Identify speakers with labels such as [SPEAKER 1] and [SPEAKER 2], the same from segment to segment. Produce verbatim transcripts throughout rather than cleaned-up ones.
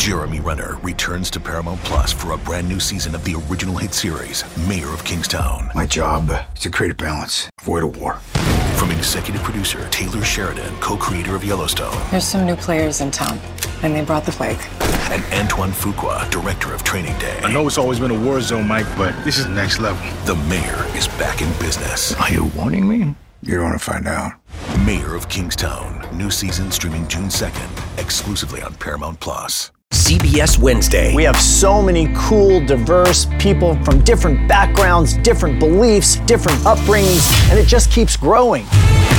[SPEAKER 1] Jeremy Renner returns to Paramount Plus for a brand new season of the original hit series, Mayor of Kingstown.
[SPEAKER 2] My job is to create a balance, avoid a war.
[SPEAKER 1] From executive producer Taylor Sheridan, co-creator of Yellowstone.
[SPEAKER 3] There's some new players in town, and they brought the plague.
[SPEAKER 1] And Antoine Fuqua, director of Training Day.
[SPEAKER 2] I know it's always been a war zone, Mike, but this is next level.
[SPEAKER 1] The Mayor is back in business.
[SPEAKER 2] Are you warning me? You don't want to find out.
[SPEAKER 1] Mayor of Kingstown. New season streaming June second, exclusively on Paramount Plus.
[SPEAKER 4] C B S Wednesday.
[SPEAKER 5] We have so many cool, diverse people from different backgrounds, different beliefs, different upbringings, and it just keeps growing.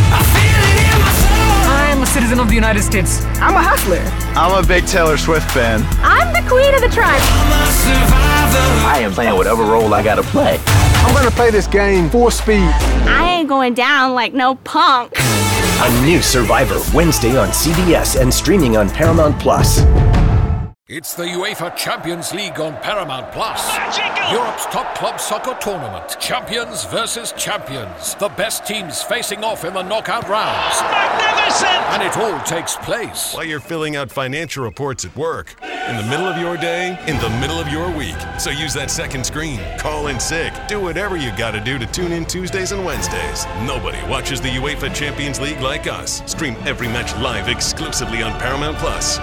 [SPEAKER 6] I'm a citizen of the United States.
[SPEAKER 7] I'm a hustler.
[SPEAKER 8] I'm a big Taylor Swift fan.
[SPEAKER 7] I'm the queen of the tribe.
[SPEAKER 4] I am playing whatever role I gotta play.
[SPEAKER 8] I'm gonna play this game full speed.
[SPEAKER 7] I ain't going down like no punk.
[SPEAKER 4] A new Survivor, Wednesday on C B S and streaming on Paramount Plus.
[SPEAKER 9] It's the UEFA Champions League on Paramount Plus. Europe's top club soccer tournament. Champions versus champions. The best teams facing off in the knockout rounds.
[SPEAKER 10] Magnificent!
[SPEAKER 9] And it all takes place
[SPEAKER 11] while you're filling out financial reports at work, in the middle of your day, in the middle of your week. So use that second screen, call in sick, do whatever you gotta do to tune in Tuesdays and Wednesdays. Nobody watches the UEFA Champions League like us. Stream every match live exclusively on Paramount Plus.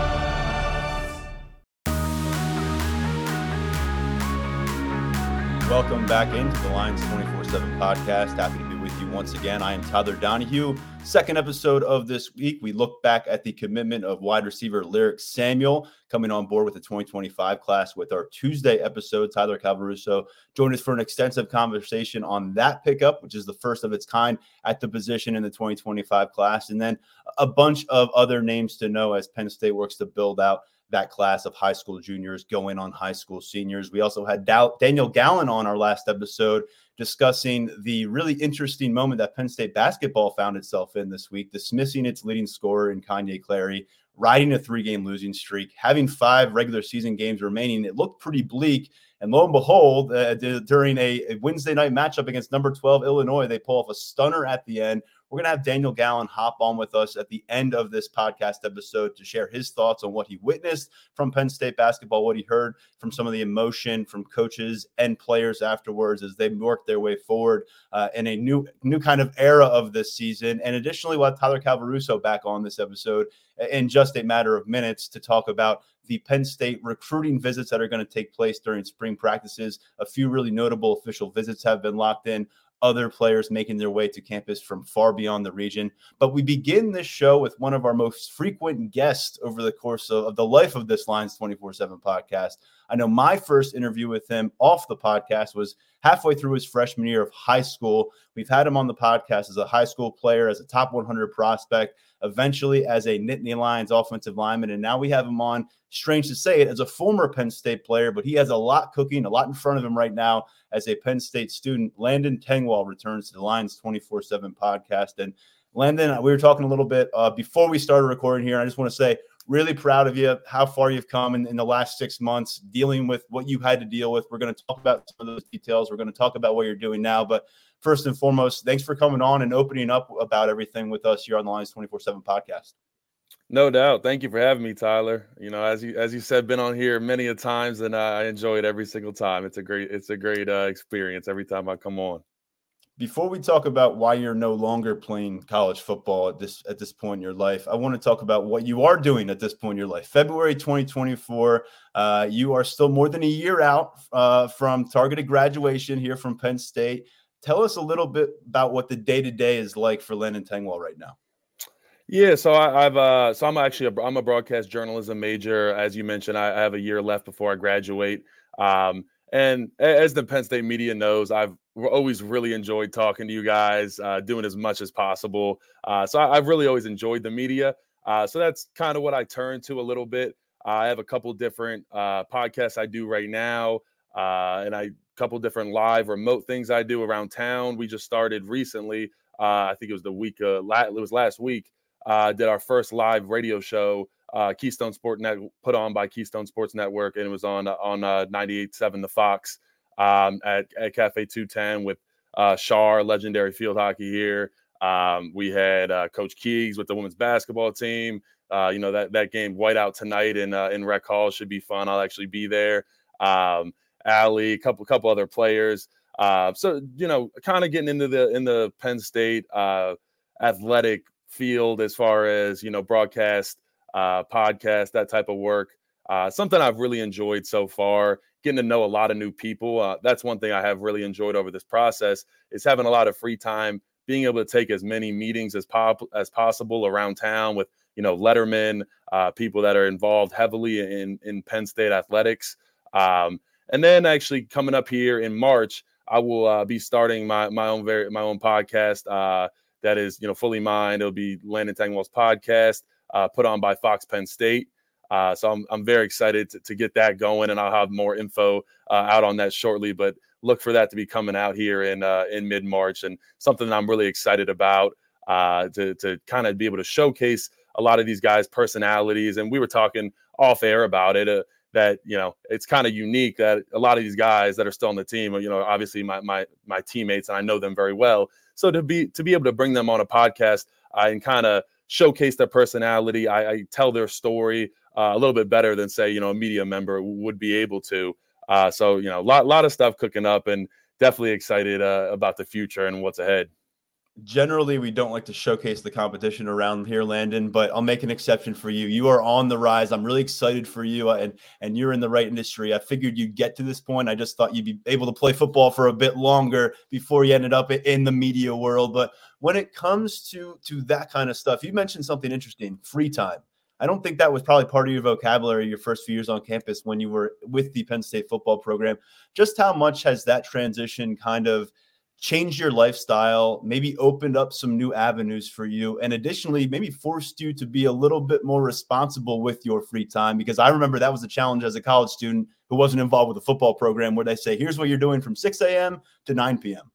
[SPEAKER 12] Welcome back into the Lions twenty-four seven podcast. Happy to be with you once again. I am Tyler Donahue. Second episode of this week, we look back at the commitment of wide receiver Lyric Samuel coming on board with the twenty twenty-five class. With our Tuesday episode, Tyler Calvaruso joined us for an extensive conversation on that pickup, which is the first of its kind at the position in the twenty twenty-five class. And then a bunch of other names to know as Penn State works to build out that class of high school juniors going on high school seniors. We also had Daniel Gallen on our last episode discussing the really interesting moment that Penn State basketball found itself in this week, dismissing its leading scorer in Kanye Clary, riding a three-game losing streak, having five regular season games remaining. It looked pretty bleak. And lo and behold, uh, during a, a Wednesday night matchup against number twelve Illinois, they pull off a stunner at the end. We're going to have Daniel Gallen hop on with us at the end of this podcast episode to share his thoughts on what he witnessed from Penn State basketball, what he heard from some of the emotion from coaches and players afterwards as they work their way forward uh, in a new new kind of era of this season. And additionally, we'll have Tyler Calvaruso back on this episode in just a matter of minutes to talk about the Penn State recruiting visits that are going to take place during spring practices. A few really notable official visits have been locked in. Other players making their way to campus from far beyond the region. But we begin this show with one of our most frequent guests over the course of, of the life of this Lions twenty-four seven podcast. I know my first interview with him off the podcast was halfway through his freshman year of high school. We've had him on the podcast as a high school player, as a top one hundred prospect, eventually as a Nittany Lions offensive lineman. And now we have him on, strange to say it, as a former Penn State player, but he has a lot cooking, a lot in front of him right now as a Penn State student. Landon Tengwall returns to the Lions twenty-four seven podcast. And Landon, we were talking a little bit uh, before we started recording here. I just want to say, really proud of you, how far you've come in, in the last six months, dealing with what you had to deal with. We're going to talk about some of those details. We're going to talk about what you're doing now. But first and foremost, thanks for coming on and opening up about everything with us here on the Lions twenty-four seven podcast.
[SPEAKER 13] No doubt. Thank you for having me, Tyler. You know, as you as you said, been on here many a times, and I enjoy it every single time. It's a great it's a great uh, experience every time I come on.
[SPEAKER 12] Before we talk about why you're no longer playing college football at this at this point in your life, I want to talk about what you are doing at this point in your life. February twenty twenty-four, uh, you are still more than a year out uh, from targeted graduation here from Penn State. Tell us a little bit about what the day-to-day is like for Landon Tengwall right now.
[SPEAKER 13] Yeah, so I, I've uh, so I'm actually a, I'm a broadcast journalism major. As you mentioned, I, I have a year left before I graduate. Um, and as the Penn State media knows, I've always really enjoyed talking to you guys, uh, doing as much as possible. Uh, so I, I've really always enjoyed the media. Uh, so that's kind of what I turn to a little bit. Uh, I have a couple different uh, podcasts I do right now, uh, and I couple different live remote things I do around town. We just started recently. Uh, I think it was the week. Uh, la- it was last week. Uh, did our first live radio show, uh, Keystone Sport Net, put on by Keystone Sports Network, and it was on on uh, ninety-eight point seven The Fox um, at, at Cafe two ten with uh, Shar, legendary field hockey here. Um, we had uh, Coach Keegs with the women's basketball team, Uh, you know, that that game Whiteout tonight in uh, in Rec Hall should be fun. I'll actually be there. Um, Allie, a couple couple other players. Uh, so you know, kind of getting into the in the Penn State uh, athletic field as far as you know, broadcast, uh, podcast, that type of work. Uh, something I've really enjoyed so far. Getting to know a lot of new people. Uh, that's one thing I have really enjoyed over this process is having a lot of free time, being able to take as many meetings as pop as possible around town with, you know, Letterman, uh, people that are involved heavily in, in Penn State athletics. Um, and then actually coming up here in March, I will uh, be starting my, my own, very, my own podcast uh, that is, you know, fully mine. It'll be Landon Tangwell's podcast uh, put on by Fox Penn State. Uh, so I'm I'm very excited to, to get that going, and I'll have more info uh, out on that shortly. But look for that to be coming out here in uh, in mid March, and something that I'm really excited about uh, to to kind of be able to showcase a lot of these guys' personalities. And we were talking off air about it uh, that you know it's kind of unique that a lot of these guys that are still on the team, you know, obviously my my my teammates, and I know them very well. So to be to be able to bring them on a podcast uh, and kind of showcase their personality, I, I tell their story. Uh, a little bit better than, say, you know, a media member would be able to. Uh, so, you know, a lot, lot of stuff cooking up, and definitely excited uh, about the future and what's ahead.
[SPEAKER 12] Generally, we don't like to showcase the competition around here, Landon, but I'll make an exception for you. You are on the rise. I'm really excited for you, and and you're in the right industry. I figured you'd get to this point. I just thought you'd be able to play football for a bit longer before you ended up in the media world. But when it comes to, to that kind of stuff, you mentioned something interesting, free time. I don't think that was probably part of your vocabulary your first few years on campus when you were with the Penn State football program. Just how much has that transition kind of changed your lifestyle, maybe opened up some new avenues for you, and additionally maybe forced you to be a little bit more responsible with your free time? Because I remember that was a challenge as a college student who wasn't involved with the football program, where they say, here's what you're doing from six a.m. to nine p.m.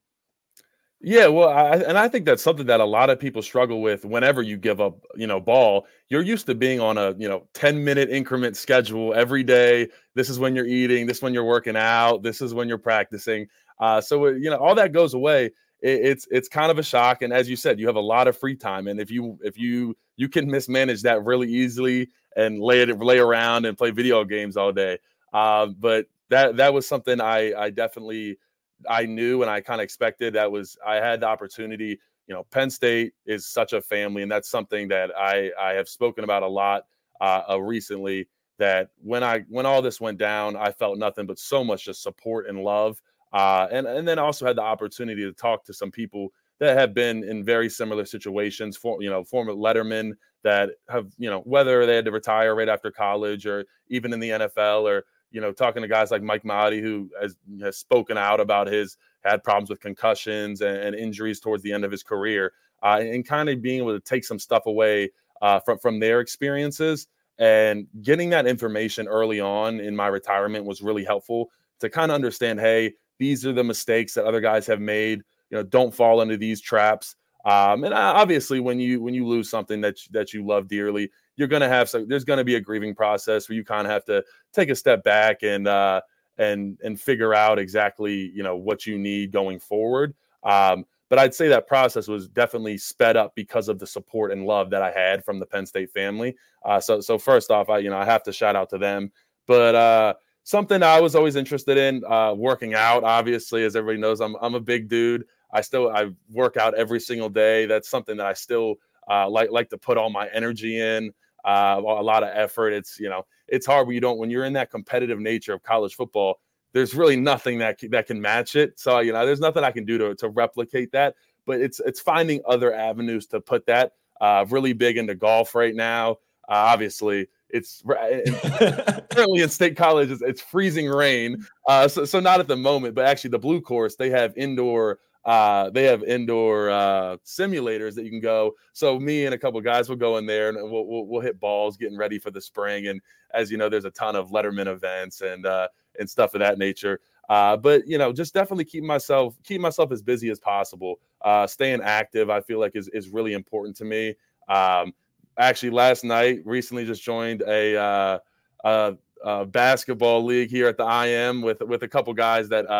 [SPEAKER 13] Yeah, well, I, and I think that's something that a lot of people struggle with whenever you give up, you know, ball. You're used to being on a, you know, ten minute increment schedule every day. This is when you're eating. This is when you're working out. This is when you're practicing. Uh, so, you know, all that goes away. It, it's it's kind of a shock. And as you said, you have a lot of free time. And if you if you you can mismanage that really easily and lay it lay around and play video games all day. Uh, but that that was something I I definitely. I knew and I kind of expected. That was, I had the opportunity. You know, Penn State is such a family, and that's something that I, I have spoken about a lot uh, uh, recently, that when I, when all this went down, I felt nothing but so much just support and love. Uh, and, and then also had the opportunity to talk to some people that have been in very similar situations, for, you know, former Lettermen that have, you know, whether they had to retire right after college or even in the N F L, or, you know, talking to guys like Mike Mahdi, who has, has spoken out about his had problems with concussions and, and injuries towards the end of his career, uh, and kind of being able to take some stuff away uh, from, from their experiences, and getting that information early on in my retirement was really helpful to kind of understand, hey, these are the mistakes that other guys have made. You know, don't fall into these traps. Um, and obviously when you, when you lose something that, that you love dearly, you're going to have some, there's going to be a grieving process where you kind of have to take a step back and, uh, and, and figure out exactly, you know, what you need going forward. Um, but I'd say that process was definitely sped up because of the support and love that I had from the Penn State family. Uh, so, so first off, I, you know, I have to shout out to them, but, uh, something I was always interested in, uh, working out, obviously, as everybody knows, I'm, I'm a big dude. I still, I work out every single day. That's something that I still, uh, like, like to put all my energy in. Uh, a lot of effort. It's, you know, it's hard when you don't, when you're in that competitive nature of college football, there's really nothing that that can match it. So, you know, there's nothing I can do to, to replicate that, but it's, it's finding other avenues to put that. Uh, really big into golf right now. Uh, obviously it's currently in State College, it's, it's freezing rain. Uh, so, so not at the moment, but actually the Blue Course, they have indoor Uh, they have indoor uh, simulators that you can go. So me and a couple of guys will go in there and we'll, we'll we'll hit balls, getting ready for the spring. And as you know, there's a ton of Letterman events and uh, and stuff of that nature. Uh, but you know, just definitely keep myself keep myself as busy as possible. Uh, staying active, I feel like is is really important to me. Um, actually, last night, recently, just joined a, uh, a, a basketball league here at the I M with with a couple guys that. Uh,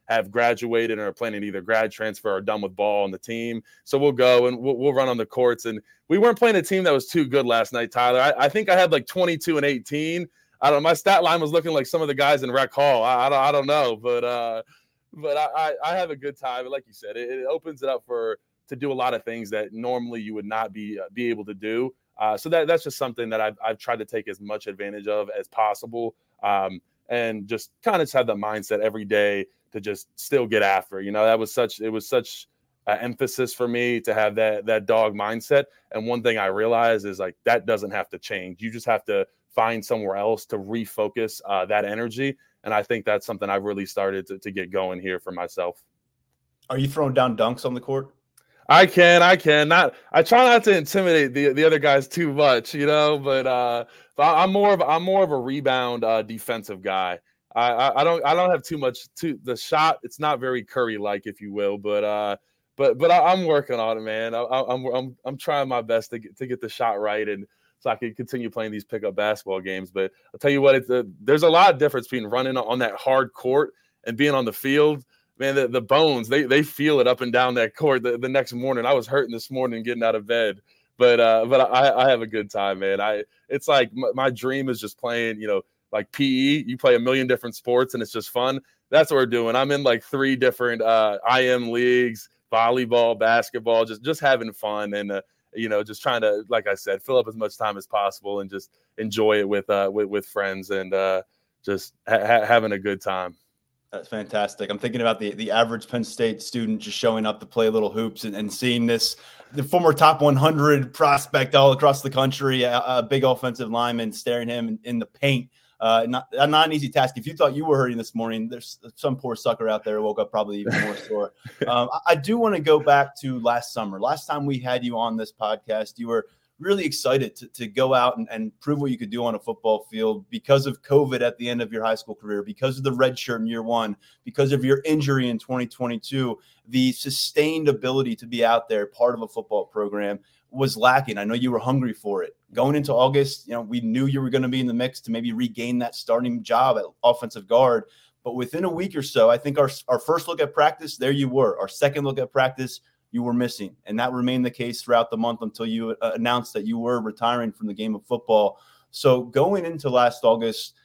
[SPEAKER 13] have graduated and are planning to either grad transfer or done with ball on the team. So we'll go and we'll, we'll run on the courts. And we weren't playing a team that was too good last night, Tyler. I, I think I had like twenty-two and eighteen. I don't know. My stat line was looking like some of the guys in Rec Hall. I, I, don't, I don't know, but uh, but I, I, I have a good time. But like you said, it, it opens it up for to do a lot of things that normally you would not be uh, be able to do. Uh, so that that's just something that I've I've tried to take as much advantage of as possible, um, and just kind of just have the mindset every day to just still get after. You know, that was such it was such uh, emphasis for me to have that that dog mindset. And one thing I realized is like that doesn't have to change. You just have to find somewhere else to refocus uh, that energy. And I think that's something I've really started to, to get going here for myself.
[SPEAKER 12] Are you throwing down dunks on the court?
[SPEAKER 13] I can, I can not. I try not to intimidate the, the other guys too much, you know. But uh, I'm more of I'm more of a rebound uh, defensive guy. I, I, I don't I don't have too much to the shot. It's not very Curry like, if you will. But uh, but but I, I'm working on it, man. I, I'm I'm I'm trying my best to get to get the shot right, and so I can continue playing these pickup basketball games. But I'll tell you what, it's a, there's a lot of difference between running on that hard court and being on the field. Man, the, the bones, they they feel it up and down that court the, the next morning. I was hurting this morning getting out of bed, but uh, but I, I have a good time, man. I It's like my, my dream is just playing, you know, like P E. You play a million different sports and it's just fun. That's what we're doing. I'm in like three different uh, I M leagues, volleyball, basketball, just, just having fun and, uh, you know, just trying to, like I said, fill up as much time as possible and just enjoy it with uh, with, with friends and uh, just ha- having a good time.
[SPEAKER 12] That's fantastic. I'm thinking about the, the average Penn State student just showing up to play little hoops and, and seeing this, the former top one hundred prospect all across the country, a, a big offensive lineman staring him in, in the paint. Uh, not, not an easy task. If you thought you were hurting this morning, there's some poor sucker out there who woke up probably even more sore. Um, I, I do want to go back to last summer. Last time we had you on this podcast, you were really excited to, to go out and, and prove what you could do on a football field because of COVID at the end of your high school career, because of the red shirt in year one, because of your injury in twenty twenty-two, the sustained ability to be out there, part of a football program, was lacking. I know you were hungry for it. Going into August, you know, we knew you were going to be in the mix to maybe regain that starting job at offensive guard. But within a week or so, I think our, our first look at practice, there you were. Our second look at practice, you were missing. And that remained the case throughout the month until you uh, announced that you were retiring from the game of football. So going into last August,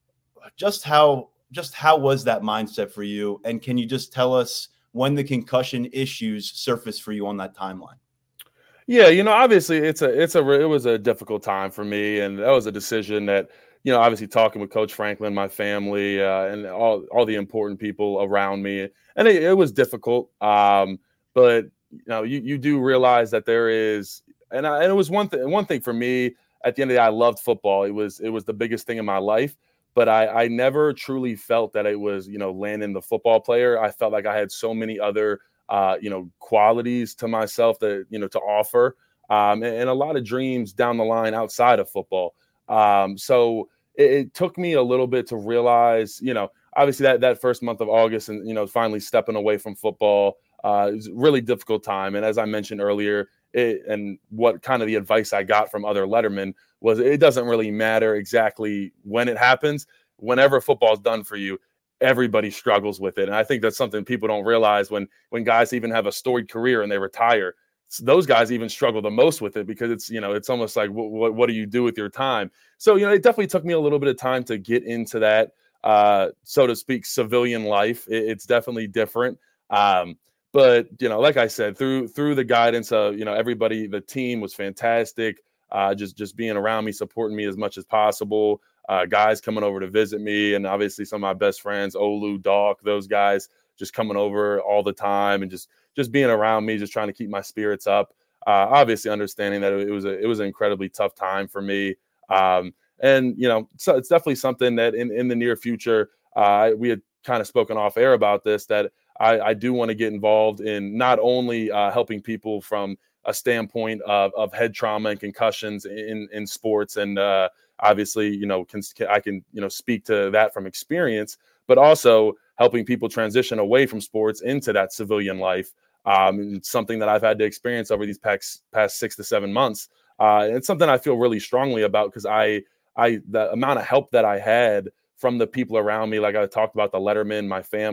[SPEAKER 12] just how just how was that mindset for you? And can you just tell us when the concussion issues surfaced for you on that timeline?
[SPEAKER 13] Yeah, you know, obviously it's a it's a it was a difficult time for me, and that was a decision that, you know, obviously talking with Coach Franklin, my family, uh, and all all the important people around me, and it, it was difficult. Um, but you know, you you do realize that there is, and, I, and it was one thing. One thing for me at the end of the day, I loved football. It was it was the biggest thing in my life. But I I never truly felt that it was, you know, landing the football player. I felt like I had so many other Uh, you know, qualities to myself that, you know, to offer, um, and, and a lot of dreams down the line outside of football. Um, so it, it took me a little bit to realize, you know, obviously that that first month of August and, you know, finally stepping away from football, uh, it was a really difficult time. And as I mentioned earlier, it, and what kind of the advice I got from other lettermen was, it doesn't really matter exactly when it happens. Whenever football is done for you, everybody struggles with it. And I think that's something people don't realize when, when guys even have a storied career and they retire, those guys even struggle the most with it because it's, you know, it's almost like, what, what, what do you do with your time? So, you know, it definitely took me a little bit of time to get into that, uh, so to speak, civilian life. It, it's definitely different. Um, but, you know, like I said, through, through the guidance of, you know, everybody, the team was fantastic. Uh, just, just being around me, supporting me as much as possible. Uh, guys coming over to visit me, and obviously some of my best friends, Olu, Doc, those guys just coming over all the time and just just being around me, just trying to keep my spirits up. Uh, obviously, understanding that it was a it was an incredibly tough time for me, um, and you know, so it's definitely something that in, in the near future, uh, we had kind of spoken off air about this, that I, I do want to get involved in not only uh, helping people from a standpoint of, of head trauma and concussions in in sports, and uh, obviously, you know, can, I can, you know, speak to that from experience, but also helping people transition away from sports into that civilian life. Um, it's something that I've had to experience over these past, past six to seven months. Uh, and it's something I feel really strongly about because I, I, the amount of help that I had from the people around me, like I talked about the lettermen, my family,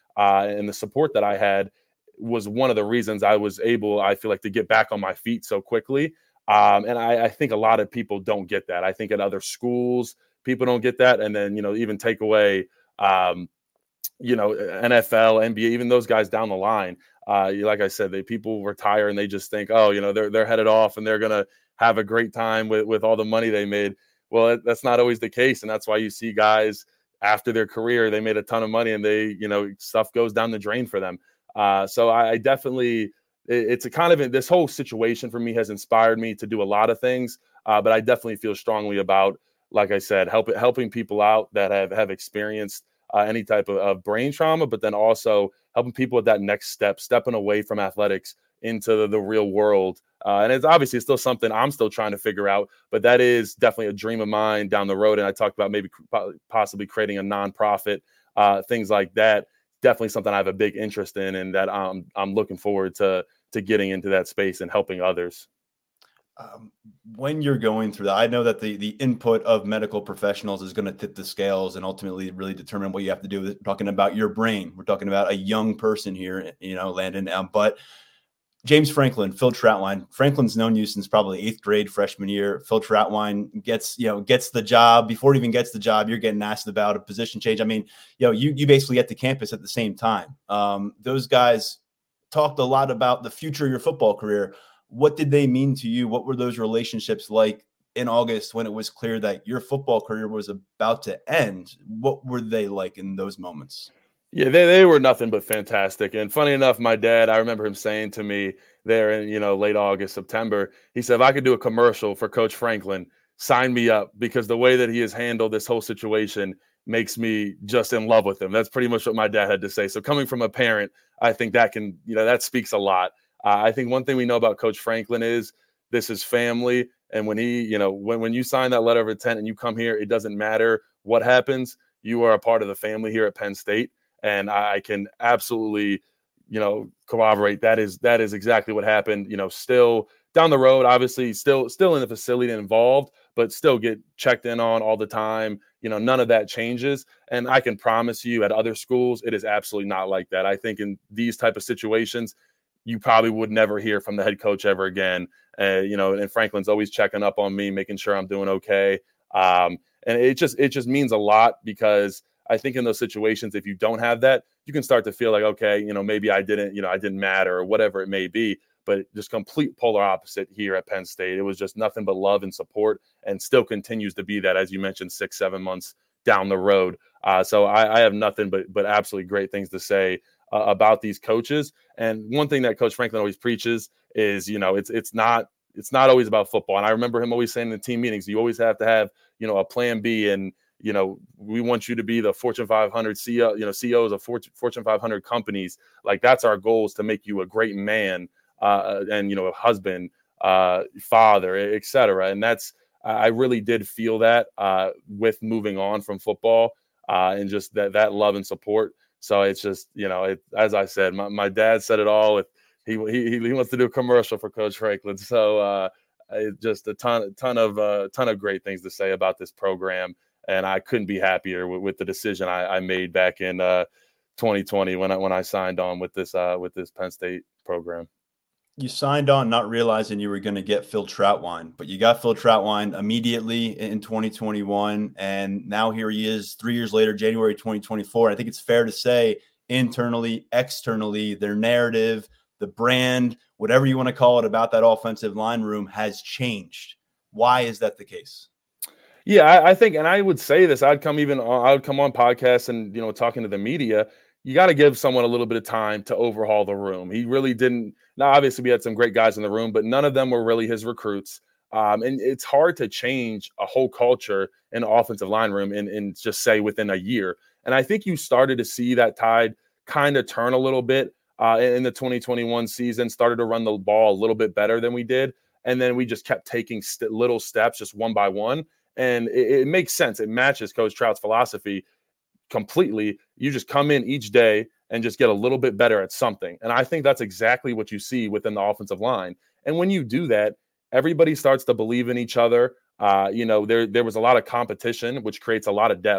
[SPEAKER 13] uh, and the support that I had was one of the reasons I was able, I feel like, to get back on my feet so quickly. Um, and I, I think a lot of people don't get that. I think at other schools, people don't get that. And then, you know, even take away, um, you know, N F L, N B A, even those guys down the line. Uh, like I said, they people retire and they just think, oh, you know, they're they're headed off and they're gonna have a great time with with all the money they made. Well, that's not always the case, and that's why you see guys after their career, they made a ton of money and they, you know, stuff goes down the drain for them. Uh, so I, I definitely, it, it's a kind of, this whole situation for me has inspired me to do a lot of things, uh, but I definitely feel strongly about, like I said, help, helping people out that have, have experienced uh, any type of, of brain trauma, but then also helping people at that next step, stepping away from athletics into the, the real world. Uh, and it's obviously still something I'm still trying to figure out, but that is definitely a dream of mine down the road. And I talked about maybe possibly creating a nonprofit, uh, things like that. Definitely something I have a big interest in, and that I'm I'm looking forward to to getting into that space and helping others.
[SPEAKER 12] Um, when you're going through that, I know that the the input of medical professionals is going to tip the scales and ultimately really determine what you have to do. We're talking about your brain. We're talking about a young person here, you know, Landon. Um, but James Franklin, Phil Trautwein. Franklin's known you since probably eighth grade, freshman year. Phil Trautwein gets, you know, gets the job. Before he even gets the job, you're getting asked about a position change. I mean, you know, you you basically get to campus at the same time. Um, those guys talked a lot about the future of your football career. What did they mean to you? What were those relationships like in August when it was clear that your football career was about to end? What were they like in those moments?
[SPEAKER 13] Yeah, they, they were nothing but fantastic. And funny enough, my dad, I remember him saying to me there in, you know, late August, September, he said, if I could do a commercial for Coach Franklin, sign me up, because the way that he has handled this whole situation makes me just in love with him. That's pretty much what my dad had to say. So coming from a parent, I think that can, you know, that speaks a lot. Uh, I think one thing we know about Coach Franklin is this is family. And when he, you know, when, when you sign that letter of intent and you come here, it doesn't matter what happens. You are a part of the family here at Penn State. And I can absolutely, you know, corroborate that is that is exactly what happened. You know, still down the road, obviously, still still in the facility involved, but still get checked in on all the time. You know, none of that changes. And I can promise you, at other schools, it is absolutely not like that. I think in these type of situations, you probably would never hear from the head coach ever again. Uh, you know, and Franklin's always checking up on me, making sure I'm doing okay. Um, and it just it just means a lot, because I think in those situations, if you don't have that, you can start to feel like, okay, you know, maybe I didn't, you know, I didn't matter or whatever it may be. But just complete polar opposite here at Penn State. It was just nothing but love and support, and still continues to be that, as you mentioned, six, seven months down the road. Uh, so I, I have nothing but but absolutely great things to say uh, about these coaches. And one thing that Coach Franklin always preaches is, you know, it's it's not it's not always about football. And I remember him always saying in the team meetings, you always have to have, you know, a plan B. And you know, we want you to be the Fortune five hundred C E O, you know, C E Os of Fortune five hundred companies. Like, that's our goal, is to make you a great man, uh, and, you know, a husband, uh, father, et cetera. And that's, I really did feel that, uh, with moving on from football, uh, and just that, that love and support. So it's just, you know, it, as I said, my, my dad said it all. With, he, he, he wants to do a commercial for Coach Franklin. So, uh, it just a ton, ton of, uh, ton of great things to say about this program. And I couldn't be happier with, with the decision I, I made back in uh, twenty twenty when I when I signed on with this uh, with this Penn State program.
[SPEAKER 12] You signed on not realizing you were going to get Phil Trautwein, but you got Phil Trautwein immediately in twenty twenty-one, and now here he is three years later, January twenty twenty-four. I think it's fair to say, internally, externally, their narrative, the brand, whatever you want to call it, about that offensive line room has changed. Why is that the case?
[SPEAKER 13] Yeah, I, I think, and I would say this, I'd come even, I would come on podcasts and, you know, talking to the media, you got to give someone a little bit of time to overhaul the room. He really didn't. Now, obviously, we had some great guys in the room, but none of them were really his recruits. Um, and it's hard to change a whole culture in the offensive line room in, in just say within a year. And I think you started to see that tide kind of turn a little bit uh, in the twenty twenty-one season, started to run the ball a little bit better than we did. And then we just kept taking st- little steps, just one by one. And it, it makes sense. It matches Coach Trout's philosophy completely. You just come in each day and just get a little bit better at something. And I think that's exactly what you see within the offensive line. And when you do that, everybody starts to believe in each other. Uh, you know, there there was a lot of competition, which creates a lot of depth.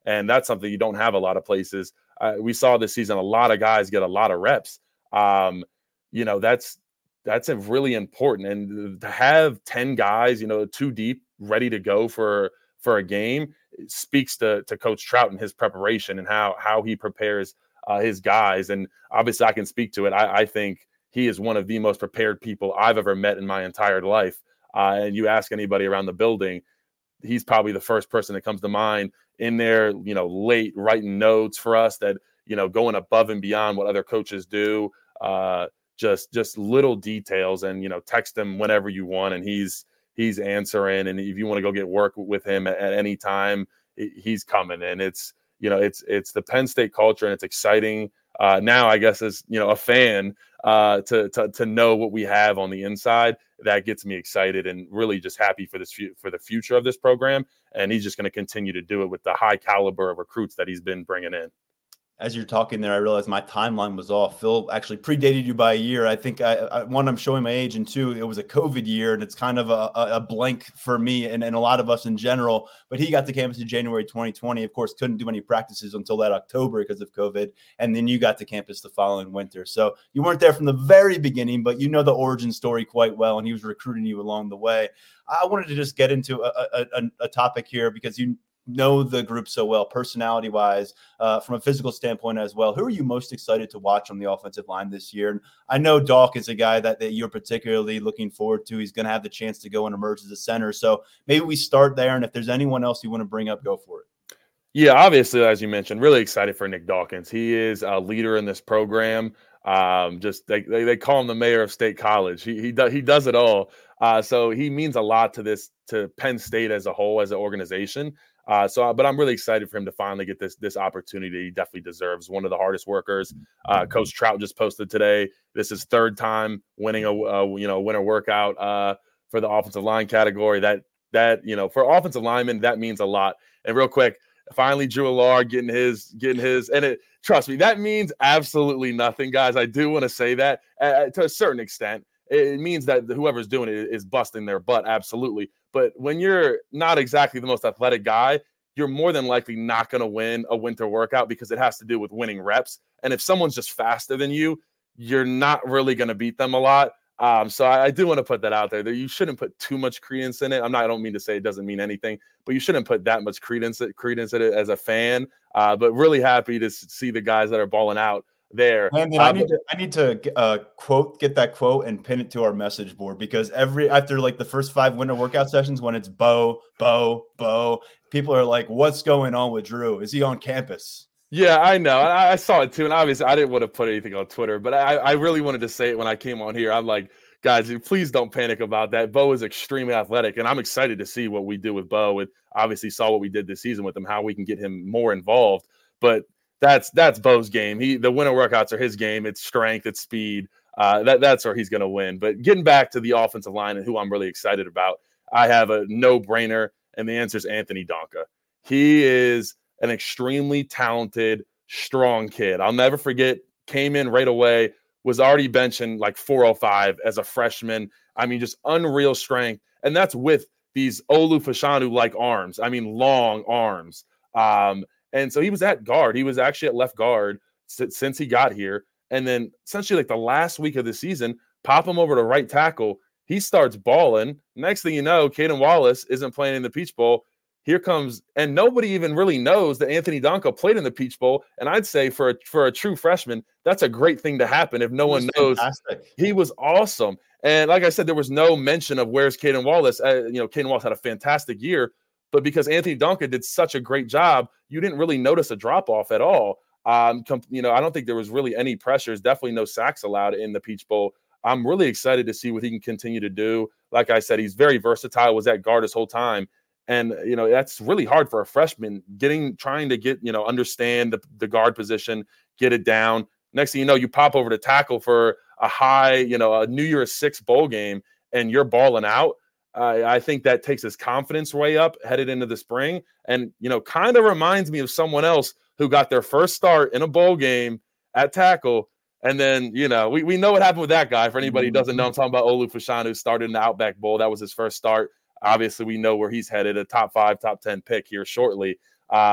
[SPEAKER 13] And that's something you don't have a lot of places. Uh, we saw this season a lot of guys get a lot of reps. Um, you know, that's that's a really important. And to have ten guys, you know, two deep, ready to go for for a game, it speaks to to Coach Trout and his preparation and how how he prepares uh, his guys. And obviously, I can speak to it. I, I think he is one of the most prepared people I've ever met in my entire life. Uh, and you ask anybody around the building, he's probably the first person that comes to mind in there, you know, late writing notes for us that, you know, going above and beyond what other coaches do, uh, just, just little details, and, you know, text him whenever you want. And he's, he's answering. And if you want to go get work with him at, at any time, he's coming. And it's, you know, it's, it's the Penn State culture, and it's exciting. Uh, now, I guess, as, you know, a fan, uh, to, to, to know what we have on the inside, that gets me excited and really just happy for this, for the future of this program. And he's just going to continue to do it with the high caliber of recruits that he's been bringing in.
[SPEAKER 12] As you're talking there, I realized my timeline was off. Phil actually predated you by a year. I think I, I one, I'm showing my age, and two, it was a COVID year, and it's kind of a, a blank for me and, and a lot of us in general. But he got to campus in January twenty twenty. Of course, couldn't do any practices until that October because of COVID. And then you got to campus the following winter. So you weren't there from the very beginning, but you know the origin story quite well, and he was recruiting you along the way. I wanted to just get into a, a, a, a topic here because you know the group so well, personality wise, uh, from a physical standpoint as well. Who are you most excited to watch on the offensive line this year? And I know Doc is a guy that, that you're particularly looking forward to. He's going to have the chance to go and emerge as a center. So maybe we start there. And if there's anyone else you want to bring up, go for it.
[SPEAKER 13] Yeah, obviously, as you mentioned, really excited for Nick Dawkins. He is a leader in this program. Um, just they, they, they call him the mayor of State College. He, he does, he does it all. Uh, so he means a lot to this, to Penn State as a whole, as an organization. Uh, so, but I'm really excited for him to finally get this this opportunity. He definitely deserves. One of the hardest workers. Uh, Coach Trout just posted today. This is third time winning a, a you know winter workout uh, for the offensive line category. That that you know for offensive linemen, that means a lot. And real quick, finally Drew Allard getting his getting his and it. Trust me, that means absolutely nothing, guys. I do want to say that uh, to a certain extent. It means that whoever's doing it is busting their butt, absolutely. But when you're not exactly the most athletic guy, you're more than likely not going to win a winter workout because it has to do with winning reps. And if someone's just faster than you, you're not really going to beat them a lot. Um, so I, I do want to put that out there. You shouldn't put too much credence in it. I'm not. I don't mean to say it doesn't mean anything, but you shouldn't put that much credence credence in it as a fan. Uh, but really happy to see the guys that are balling out there.
[SPEAKER 12] And then uh, I need to I need to uh, quote get that quote and pin it to our message board, because every after like the first five winter workout sessions, when it's Bo, Bo, Bo, people are like, "What's going on with Drew? Is he on campus?"
[SPEAKER 13] Yeah, I know. I, I saw it too, and obviously I didn't want to put anything on Twitter, but I, I really wanted to say it when I came on here. I'm like, guys, please don't panic about that. Bo is extremely athletic, and I'm excited to see what we do with Bo. And obviously saw what we did this season with him, how we can get him more involved, but. That's that's Bo's game. He the winter workouts are his game. It's strength, it's speed. Uh, that that's where he's going to win. But getting back to the offensive line and who I'm really excited about, I have a no-brainer, and the answer is Anthony Donka. He is an extremely talented, strong kid. I'll never forget. Came in right away, was already benching like four oh five as a freshman. I mean, just unreal strength, and that's with these Olu Fashanu-like arms. I mean, long arms. Um, And so he was at guard. He was actually at left guard since he got here. And then essentially like the last week of the season, pop him over to right tackle. He starts balling. Next thing you know, Caden Wallace isn't playing in the Peach Bowl. Here comes, and nobody even really knows that Anthony Donka played in the Peach Bowl. And I'd say for a, for a true freshman, that's a great thing to happen if no one knows. Fantastic. He was awesome. And like I said, there was no mention of where's Caden Wallace. Uh, you know, Caden Wallace had a fantastic year. But because Anthony Donka did such a great job, you didn't really notice a drop-off at all. Um, com- you know, I don't think there was really any pressures, definitely no sacks allowed in the Peach Bowl. I'm really excited to see what he can continue to do. Like I said, he's very versatile, was at guard his whole time. And, you know, that's really hard for a freshman, getting, trying to get, you know, understand the, the guard position, get it down. Next thing you know, you pop over to tackle for a high, you know, a New Year's Six bowl game, and you're balling out. Uh, I think that takes his confidence way up headed into the spring. And, you know, kind of reminds me of someone else who got their first start in a bowl game at tackle. And then, you know, we, we know what happened with that guy. For anybody who doesn't know, I'm talking about Olu Fashanu, who started in the Outback Bowl. That was his first start. Obviously, we know where he's headed, a top five, top ten pick here shortly. Um,